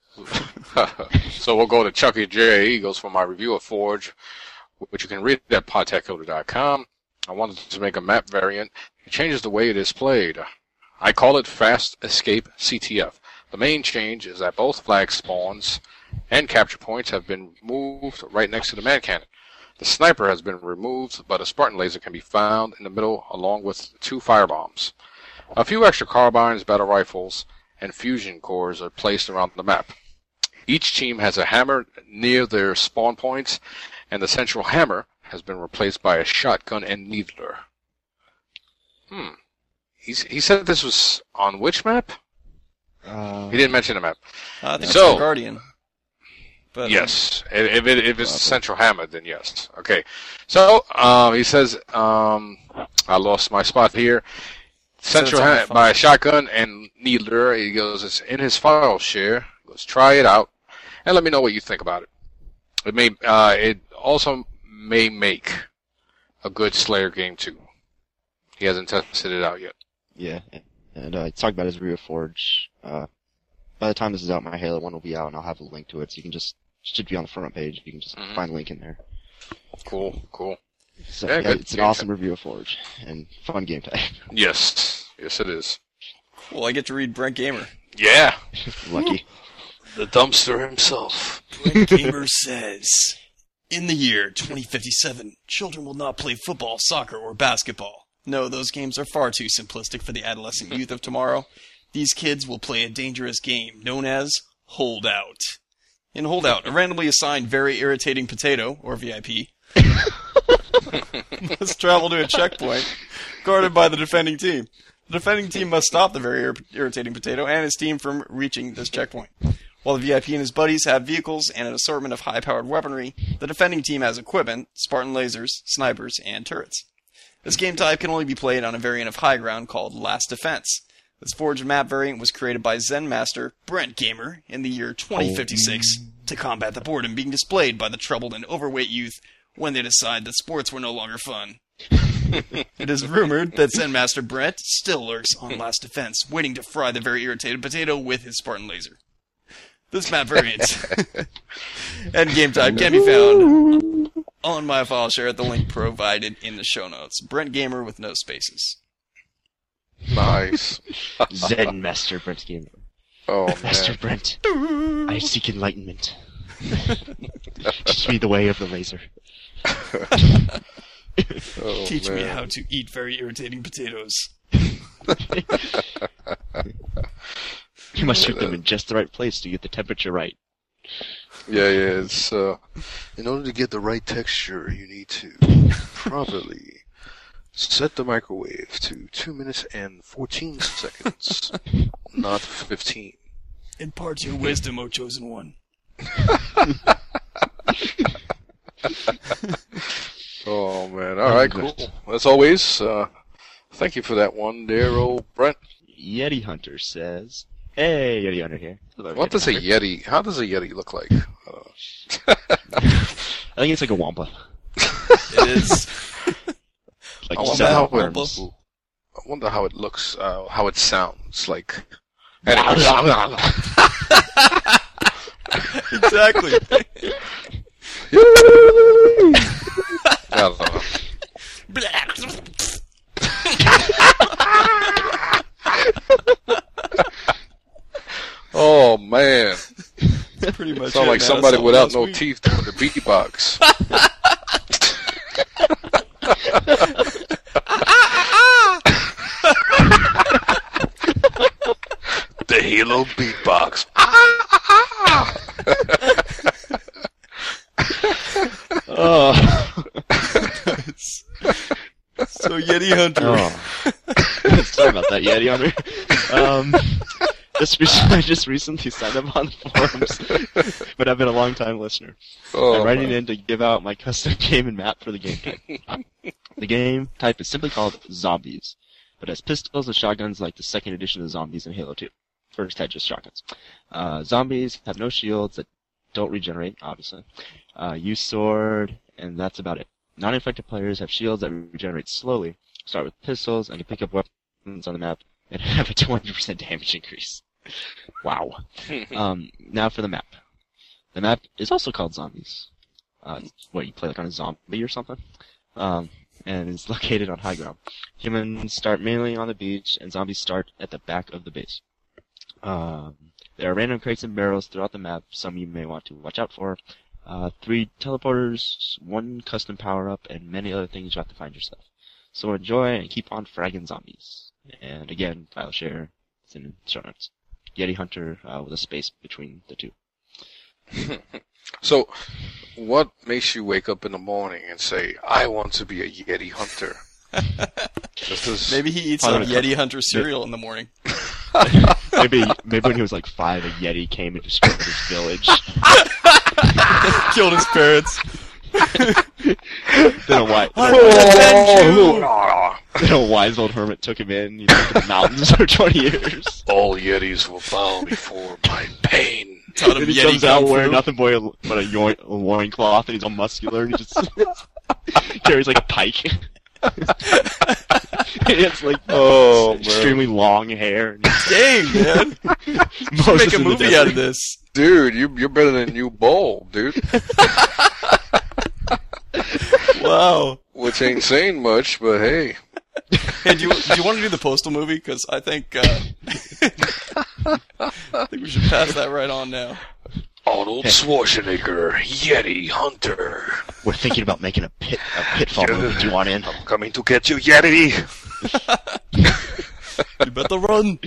So we'll go to Chucky J. He goes for my review of Forge, which you can read at podtacular dot com. I wanted to make a map variant. It changes the way it is played. I call it Fast Escape C T F. The main change is that both flag spawns and capture points have been moved right next to the man cannon. The sniper has been removed, but a Spartan laser can be found in the middle along with two firebombs. A few extra carbines, battle rifles, and fusion cores are placed around the map. Each team has a hammer near their spawn points, and the central hammer has been replaced by a shotgun and needler. Hmm. He's, he said this was on which map? Uh, He didn't mention the map. Uh, I think So- it's the Guardian. But, uh, Yes. If, it, if it's the central hammer, then yes. Okay. So, um, he says, um, I lost my spot here. Central it's on the hammer phone. by a shotgun and needler. He goes, it's in his file share. He goes, try it out and let me know what you think about it. It may, uh, it also may make a good Slayer game too. He hasn't tested it out yet. Yeah, and uh, he talked about his Rio Forge. Uh, by the time this is out, my Halo one will be out, and I'll have a link to it, so you can just should be on the front page. You can just Mhm. find the link in there. Cool, cool. So, Yeah, yeah, good it's an game awesome type. review of Forge and fun game type. Yes. Yes, it is. Well, I get to read Brent Gamer. Yeah. Lucky. The dumpster himself. Brent Gamer says, in the year twenty fifty-seven, children will not play football, soccer, or basketball. No, those games are far too simplistic for the adolescent youth of tomorrow. These kids will play a dangerous game known as Holdout. In Holdout, a randomly assigned very irritating potato, or V I P, must travel to a checkpoint guarded by the defending team. The defending team must stop the very ir- irritating potato and his team from reaching this checkpoint. While the V I P and his buddies have vehicles and an assortment of high-powered weaponry, the defending team has equipment, Spartan lasers, snipers, and turrets. This game type can only be played on a variant of High Ground called Last Defense. This Forge map variant was created by Zen Master Brent Gamer in the year twenty fifty-six to combat the boredom being displayed by the troubled and overweight youth when they decide that sports were no longer fun. It is rumored that Zen Master Brent still lurks on Last Defense, waiting to fry the very irritated potato with his Spartan laser. This map variant and game type can be found on my file share at the link provided in the show notes. Brent Gamer with no spaces. Nice. Zen Master Brent Gamer. Oh, Master man. Brent, I seek enlightenment. Teach me the way of the laser. Oh, Teach me man. how to eat very irritating potatoes. You must shoot them in just the right place to get the temperature right. Yeah, yeah. It's uh, in order to get the right texture, you need to properly set the microwave to two minutes and fourteen seconds, not fifteen. Impart your wisdom, O chosen one. Oh man! All right, cool. As always, uh, thank you for that one, there, old Brent. Yeti Hunter says, "Hey, Yeti Hunter here." Hello, What Yeti does a Hunter. Yeti? How does a Yeti look like? Uh, I think it's like a wampa. It is. Like I wonder seven how arms. it. I wonder how it looks. Uh, how it sounds like. Exactly. I don't know. Oh man! Pretty much. Sound it, like man. somebody That's all without last no week. teeth doing the beatbox. The Halo beatbox. Oh. So Yeti Hunter. Oh. Sorry about that, Yeti Hunter. Um, just recently, I just recently signed up on the forums, but I've been a long time listener. Oh, I'm writing man. in to give out my custom game and map for the game type. The game type is simply called Zombies, but has pistols and shotguns like the second edition of Zombies in Halo two. First had just shotguns. Uh, zombies have no shields that don't regenerate, obviously. Uh, use sword, and that's about it. Non-infected players have shields that regenerate slowly, start with pistols, and can pick up weapons on the map, and have a twenty percent damage increase. Wow. um, now for the map. The map is also called Zombies. Uh, what, you play like on a zombie or something? Um, and is located on high ground. Humans start mainly on the beach, and zombies start at the back of the base. Um, there are random crates and barrels throughout the map, some you may want to watch out for. Uh, three teleporters, one custom power-up, and many other things you have to find yourself. So enjoy and keep on fragging zombies. And again, file share, it's in the show notes. Yeti Hunter uh, with a space between the two. So, what makes you wake up in the morning and say, "I want to be a Yeti hunter"? This is Maybe he eats Probably some not. Yeti Hunter cereal in the morning. Maybe maybe when he was like five, a Yeti came and destroyed his village. Killed his parents. Then a, wi- then, a, Oh, then a wise old hermit took him in, you know, to the mountains for twenty years. all Yetis will bow before my pain. Taught him Then he Yeti comes out Kung Fu. wearing nothing but a, but a, yoin, a loincloth, and he's all muscular, and he just carries like a pike. It's like Oh, man. extremely long hair. And Dang, man. Moses Make a in the movie desert. out of this. Dude, you, you're better than you bowl, dude. Wow. Which ain't saying much, but hey. Hey, do you, do you want to do the Postal movie? Because I think, uh, I think we should pass that right on now. Arnold Schwarzenegger, Yeti hunter. We're thinking about making a pit a pitfall movie. Do you want in? I'm coming to get you, Yeti. You better run.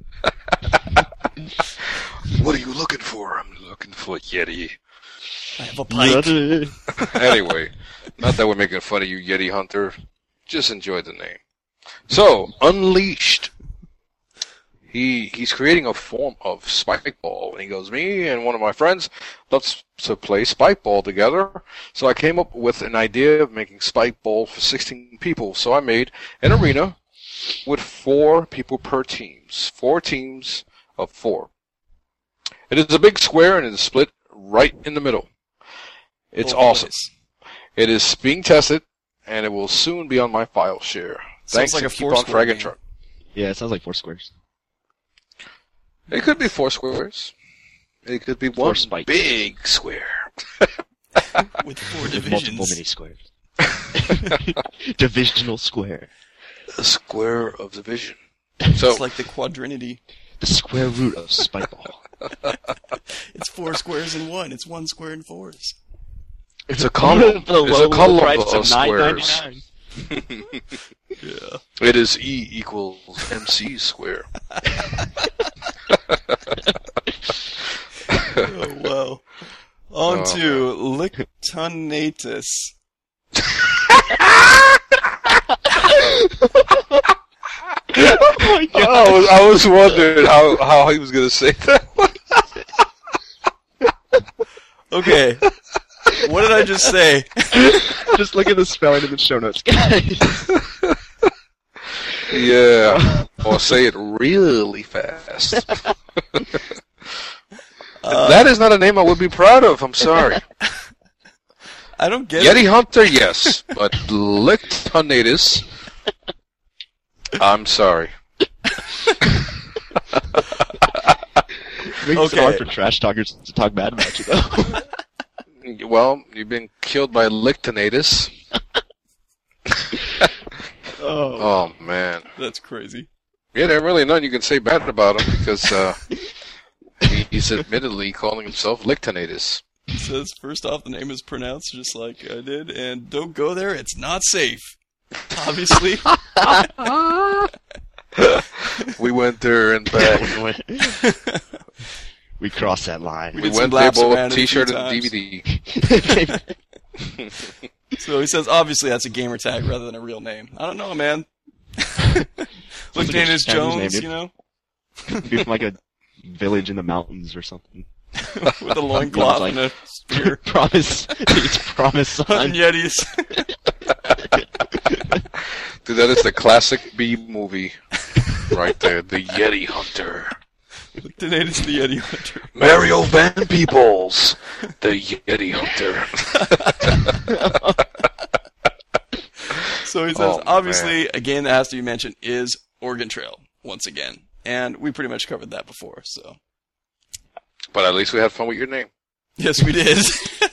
What are you looking for? I'm looking for Yeti. I have a pike. Anyway, not that we're making fun of you, Yeti hunter. Just enjoy the name. So, Unleashed. He he's creating a form of Spikeball, and he goes, me and one of my friends, let's to play Spikeball together. So I came up with an idea of making Spikeball for sixteen people. So I made an arena with four people per teams, four teams of four. It is a big square and it is split right in the middle. It's Oh, awesome. boys. It is being tested, and it will soon be on my file share. Sounds Thanks, like and a keep on Foursquare fragging game. truck. Yeah, it sounds like four squares. It could be four squares. It could be Four one spikes. big square. With four With divisions. multiple mini squares. Divisional square. A square of division. So It's like the quadrinity. The square root of Spikeball. It's four squares in one. It's one square in fours. it's a column. The It's a low column price of nine squares. ninety-nine. Yeah. It is E equals M C square. Oh, wow. On Oh, to Lictonatus. Oh my god. I was, I was wondering how, how he was going to say that one. Okay. What did I just say? Just look at the spelling in the show notes, guys. Yeah. Or say it really fast. Uh, that is not a name I would be proud of. I'm sorry. I don't get Yeti it. Hunter, yes. But Lictonatus, I'm sorry. Makes Okay. it hard for trash talkers to talk bad about you, though. Well, you've been killed by Lictonatus. Oh. Oh, man. That's crazy. Yeah, there's really nothing you can say bad about him because uh, he, he's admittedly calling himself Lictonatus. It says, first off, the name is pronounced just like I did, and don't go there, it's not safe. Obviously. We went there and back. we, went, we crossed that line. We We did some went there, laps bought around a it a few t-shirt and a times. D V D. So he says, obviously that's a gamer tag rather than a real name. I don't know, man. Look, like a Danish Chinese Jones, name, dude. you know, Be from like a village in the mountains or something. with a loincloth Like- and a spear. Promise. It's promise And son. Yetis. Dude, that is the classic B movie right there. The Yeti Hunter. Donatus the Yeti Hunter. Mario Van Peebles. The Yeti Hunter. So he says, Oh, obviously, a game that has to be mentioned is Oregon Trail, once again. And we pretty much covered that before, so. But at least we had fun with your name. Yes, we did.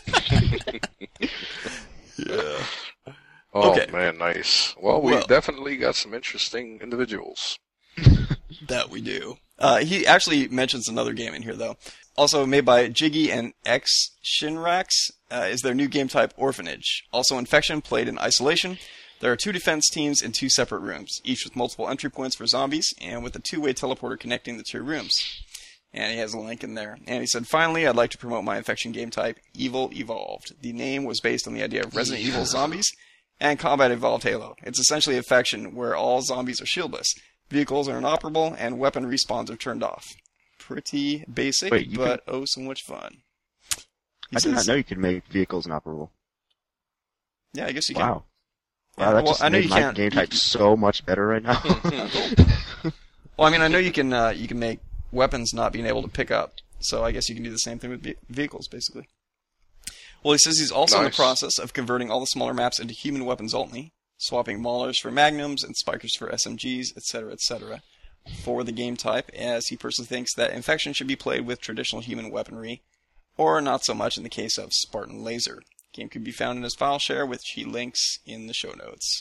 Yeah. Oh, Okay. man, nice. Well, we Well- definitely got some interesting individuals. That we do. Uh, he actually mentions another game in here, though. Also made by Jiggy and X Shinrax, uh, is their new game type Orphanage. Also Infection, played in isolation. There are two defense teams in two separate rooms, each with multiple entry points for zombies, and with a two-way teleporter connecting the two rooms. And he has a link in there. And he said, finally, I'd like to promote my Infection game type, Evil Evolved. The name was based on the idea of Resident Evil zombies and Combat Evolved Halo. It's essentially Infection, where all zombies are shieldless. Vehicles are inoperable, and weapon respawns are turned off. Pretty basic, Wait, you but oh so much fun. He I did not says- know you could make vehicles inoperable. Yeah, I guess you can. Wow. Yeah, Wow, that well, just I know made you my can't. game you- type so much better right now. Well, I mean, I know you can. Uh, you can make weapons not being able to pick up. So I guess you can do the same thing with ve- vehicles, basically. Well, he says he's also in the Nice. process of converting all the smaller maps into human weapons only, swapping maulers for magnums and spikers for S M Gs, et cetera, et cetera, for the game type, as he personally thinks that Infection should be played with traditional human weaponry, or not so much in the case of Spartan Laser. Game can be found in his file share, which he links in the show notes.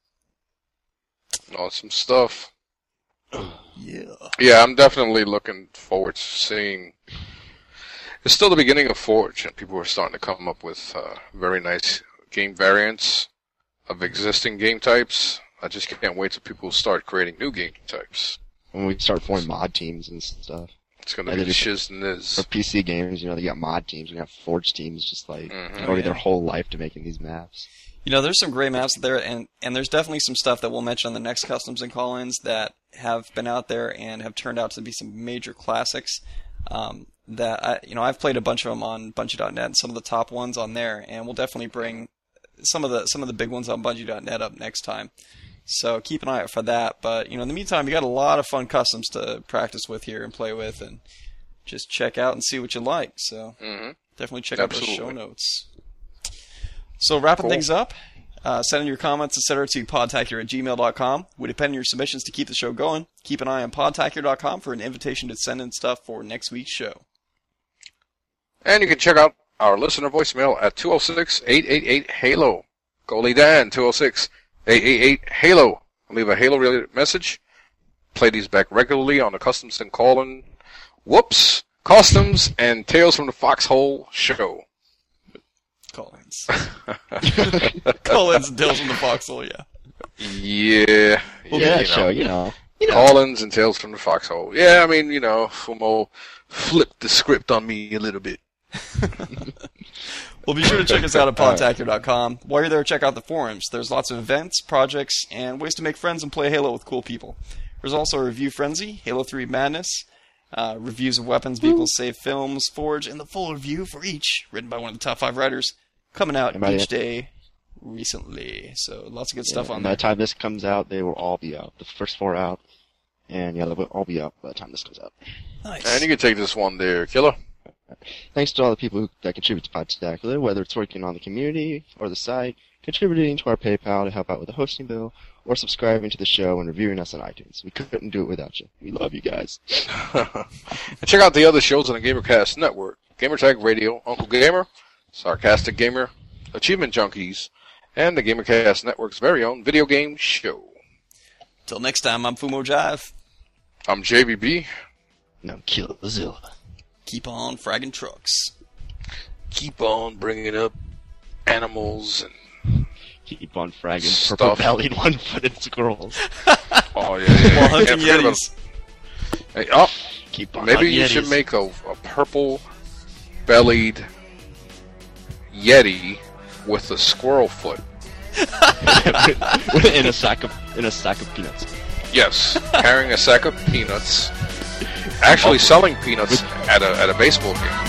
Awesome stuff. Yeah. Yeah, I'm definitely looking forward to seeing. It's still the beginning of Forge, and people are starting to come up with uh, very nice game variants of existing game types. I just can't wait till people start creating new game types. When we start forming mod teams and stuff. It's going to And be then it's- shiz and niz. For P C games, you know, they got mod teams, we have Forge teams, just like Mhm. devoting Oh, yeah. their whole life to making these maps. You know, there's some great maps there, and, and there's definitely some stuff that we'll mention on the next Customs and Call-Ins that have been out there and have turned out to be some major classics. Um, that I, you know, I've played a bunch of them on Bungie dot net, and some of the top ones on there, and we'll definitely bring some of the some of the big ones on Bungie dot net up next time. So keep an eye out for that. But you know, in the meantime, you got a lot of fun customs to practice with here and play with, and just check out and see what you like. So hmm definitely check out those show Absolutely. notes. So wrapping Cool. things up, uh, send in your comments, et cetera, to podtacular at gmail dot com. We depend on your submissions to keep the show going. Keep an eye on podtacular dot com for an invitation to send in stuff for next week's show. And you can check out our listener voicemail at two oh six, eight eight eight, HALO. Goalie Dan, two oh six, eight eight eight, HALO. Leave a Halo-related message. play these back regularly on the Customs and Callin, whoops, Customs and Tales from the Foxhole show. Collins. Collins and Tales from the Foxhole, yeah. Yeah. Well, yeah, that you show, know. you know. You know. Collins and Tales from the Foxhole. Yeah, I mean, you know, Fumo flipped the script on me a little bit. Well, be sure to check us out at podtacular dot com. While you're there, check out the forums. There's lots of events, projects, and ways to make friends and play Halo with cool people. There's also a review frenzy, Halo three Madness, uh, reviews of weapons, vehicles, save films, Forge, and the full review for each, written by one of the top five writers, coming out Anybody each it? day recently. So lots of good stuff Yeah, on and by there. the time this comes out, they will all be out. The first four out. And yeah, they will all be out by the time this comes out. Nice. And you can take this one there, Killer. Thanks to all the people who, that contribute to Podtacular, whether it's working on the community or the site, contributing to our PayPal to help out with the hosting bill, or subscribing to the show and reviewing us on iTunes. We couldn't do it without you. We love you guys. And check out the other shows on the GamerCast Network. Gamertag Radio, Uncle Gamer, Sarcastic Gamer, Achievement Junkies, and the GamerCast Network's very own video game show. Till next time, I'm Fumo Jive. I'm J B B. No, kill Zilla. Keep on fragging trucks. Keep on bringing up animals and... Keep on fragging Stuff. purple-bellied one-footed squirrels. Oh, yeah, yeah, yeah. While hunting Can't forget about- Yetis. Hey, oh, Keep on maybe hunting you Yetis. should make a, a purple-bellied Yeti with a squirrel foot. in a sack of in a sack of peanuts. Yes, carrying a sack of peanuts. Actually selling peanuts at a at a baseball game.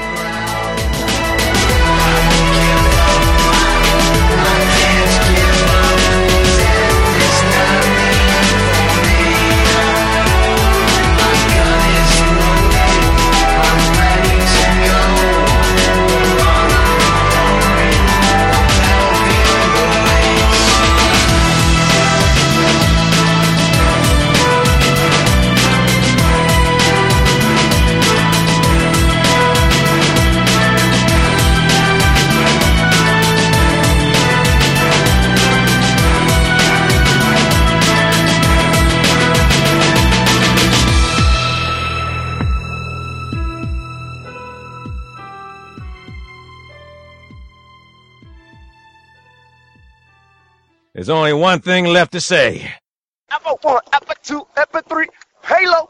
There's only one thing left to say. Ever one, ever two, ever three, Halo!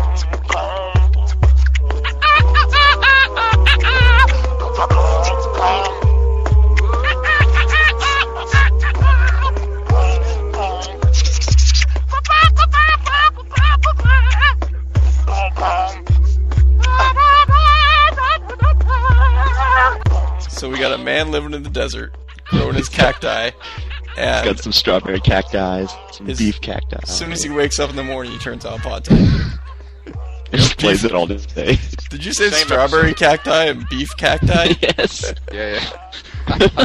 So we got a man living in the desert, growing his cacti, and Got some strawberry cacti, some His- beef cacti. as soon as he wakes up in the morning, he turns on Podtacular. just plays it all day. Did you say Same strawberry cacti and beef cacti? Yes. Yeah, yeah.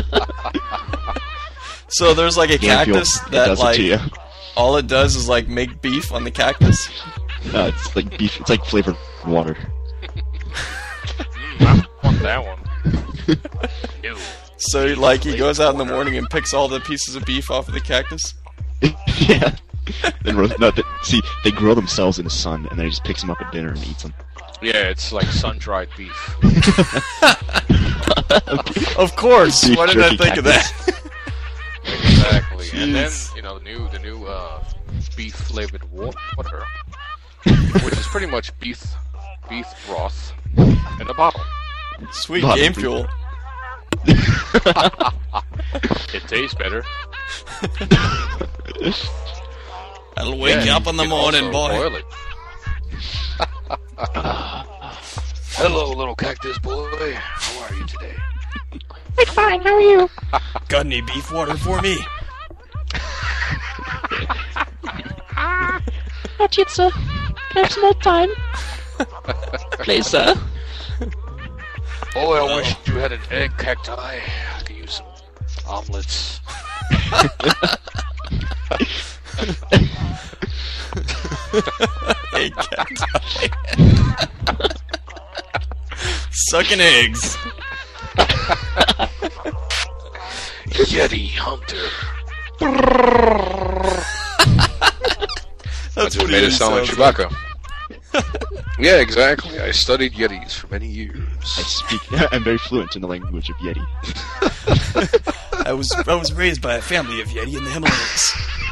So there's like a Can't feel- cactus it that does it like to you. all it does is like make beef on the cactus. No, it's like beef. It's like flavored water. I want that one. Ew. So like he goes out in the morning and picks all the pieces of beef off of the cactus. Yeah. Then roast, no, they, see, they grow themselves in the sun, and then he just picks them up at dinner and eats them. Yeah, it's like sun-dried beef. Of course. Beef Why didn't I jerky think of cactus. that? Exactly. And then, Jeez. you know, the new the new uh, beef-flavored water, which is pretty much beef beef broth in a bottle. Sweet Bottom game beef. fuel. It tastes better. I'll wake you Yeah, up in the you can morning, also boy. boil it. Hello, little cactus boy. How are you today? Got any beef water for me? Not yet, sir. Can I have some more time? Please, sir. Oh, I wish you had an egg cacti. I could use some omelets. Egg cacti. Sucking eggs. Yeti hunter. That's That's what made he it sound like sounds Chewbacca. Yeah, exactly. I studied Yetis for many years. I speak. I'm very fluent in the language of Yeti. I was I was raised by a family of Yeti in the Himalayas.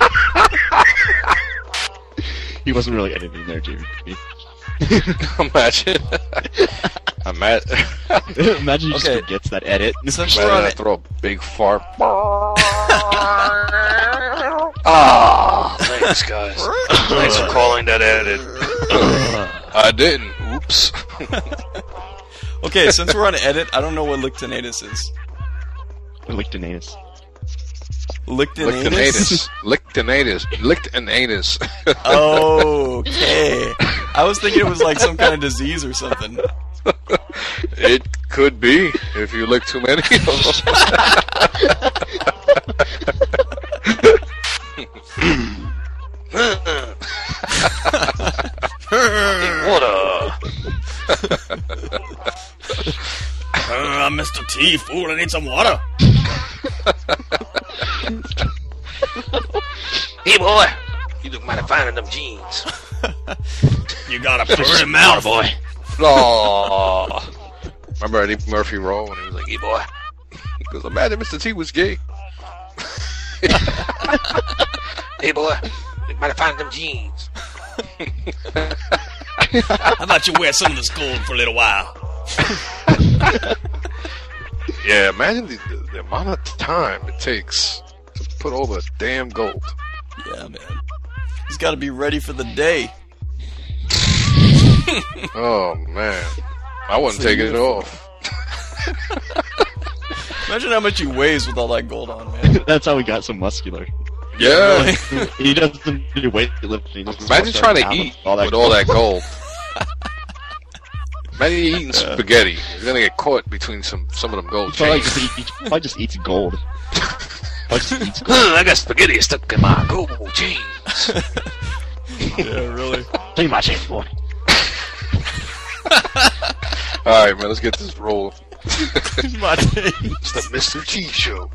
He wasn't really editing there, Jeremy. Imagine. Imagine. Imagine he Okay. just forgets that edit. Since we're Imagine on I it, throw a big fart. Ah, thanks, guys. Thanks for calling that edit. I didn't. Oops. okay, since we're on edit, I don't know what Lictinatus is. Lictinatus. Lictinatus? Lictinatus. Lictinatus. Lictinatus. Okay. I was thinking it was like some kind of disease or something. It could be if you lick too many of them. Water. Uh, Mister T, fool, I need some water. Hey, boy. You look mighty fine in them jeans. You got a pretty mouth, boy. Oh. Remember Eddie Murphy Rowe when he was like, hey, boy. He goes, imagine Mister T was gay. Hey, boy. You might find them jeans. How about you wear some of this gold for a little while? Yeah, imagine the, the, the amount of time it takes to put all the damn gold. Yeah, man. He's got to be ready for the day. Oh, man. I wouldn't So take you- it off. Imagine how much he weighs with all that gold on, man. That's how he got so muscular. Yeah. He doesn't do weightlifting. Imagine trying to eat with all that gold. Imagine eating spaghetti. You're gonna get caught between some some of them gold He probably chains. just, eat, he probably just eats gold. Probably just eats gold. I got spaghetti stuck in my gold chains. Yeah, really. Play my chain, boy. Alright, man, let's get this rolling. My day. It's the Mister T Show.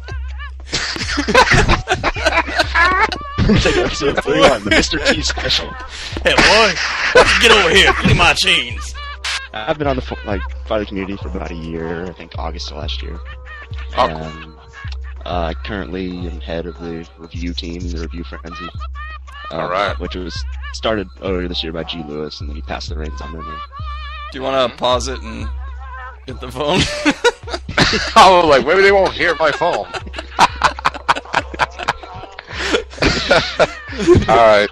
Take episode thirty-one, the Mister T special. Hey, boy, get over here. Give me my chains. I've been on the fo- like Fighter community for about a year. I think August of last year. Oh, And uh, currently, I'm head of the review team, the Review Frenzy. Um, All right. Which was started earlier this year by G. Lewis, and then he passed the reins on to me. Do you want to pause it and hit the phone? I was like, maybe they won't hear my phone. Alright.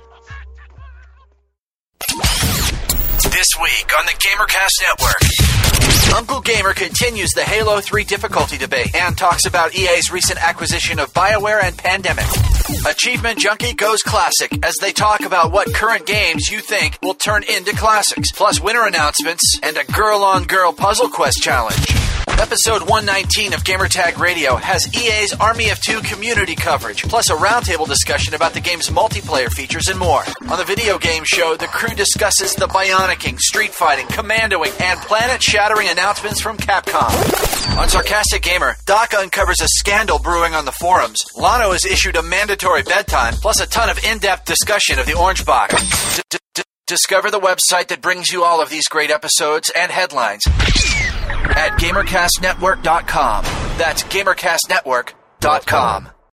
This week on the GamerCast Network, Uncle Gamer continues the Halo three difficulty debate and talks about E A's recent acquisition of BioWare and Pandemic. Achievement Junkie goes classic as they talk about what current games you think will turn into classics, plus winner announcements and a girl-on-girl puzzle quest challenge. Episode one nineteen of Gamertag Radio has E A's Army of Two community coverage, plus a roundtable discussion about the game's multiplayer features and more. On the video game show, the crew discusses the Bionicking, Street Fighting, Commandoing, and planet-shattering announcements from Capcom. On Sarcastic Gamer, Doc uncovers a scandal brewing on the forums. Lano is issued a mandatory bedtime, plus a ton of in-depth discussion of the Orange Box. D- d- d- discover the website that brings you all of these great episodes and headlines at gamercast network dot com. That's gamercast network dot com.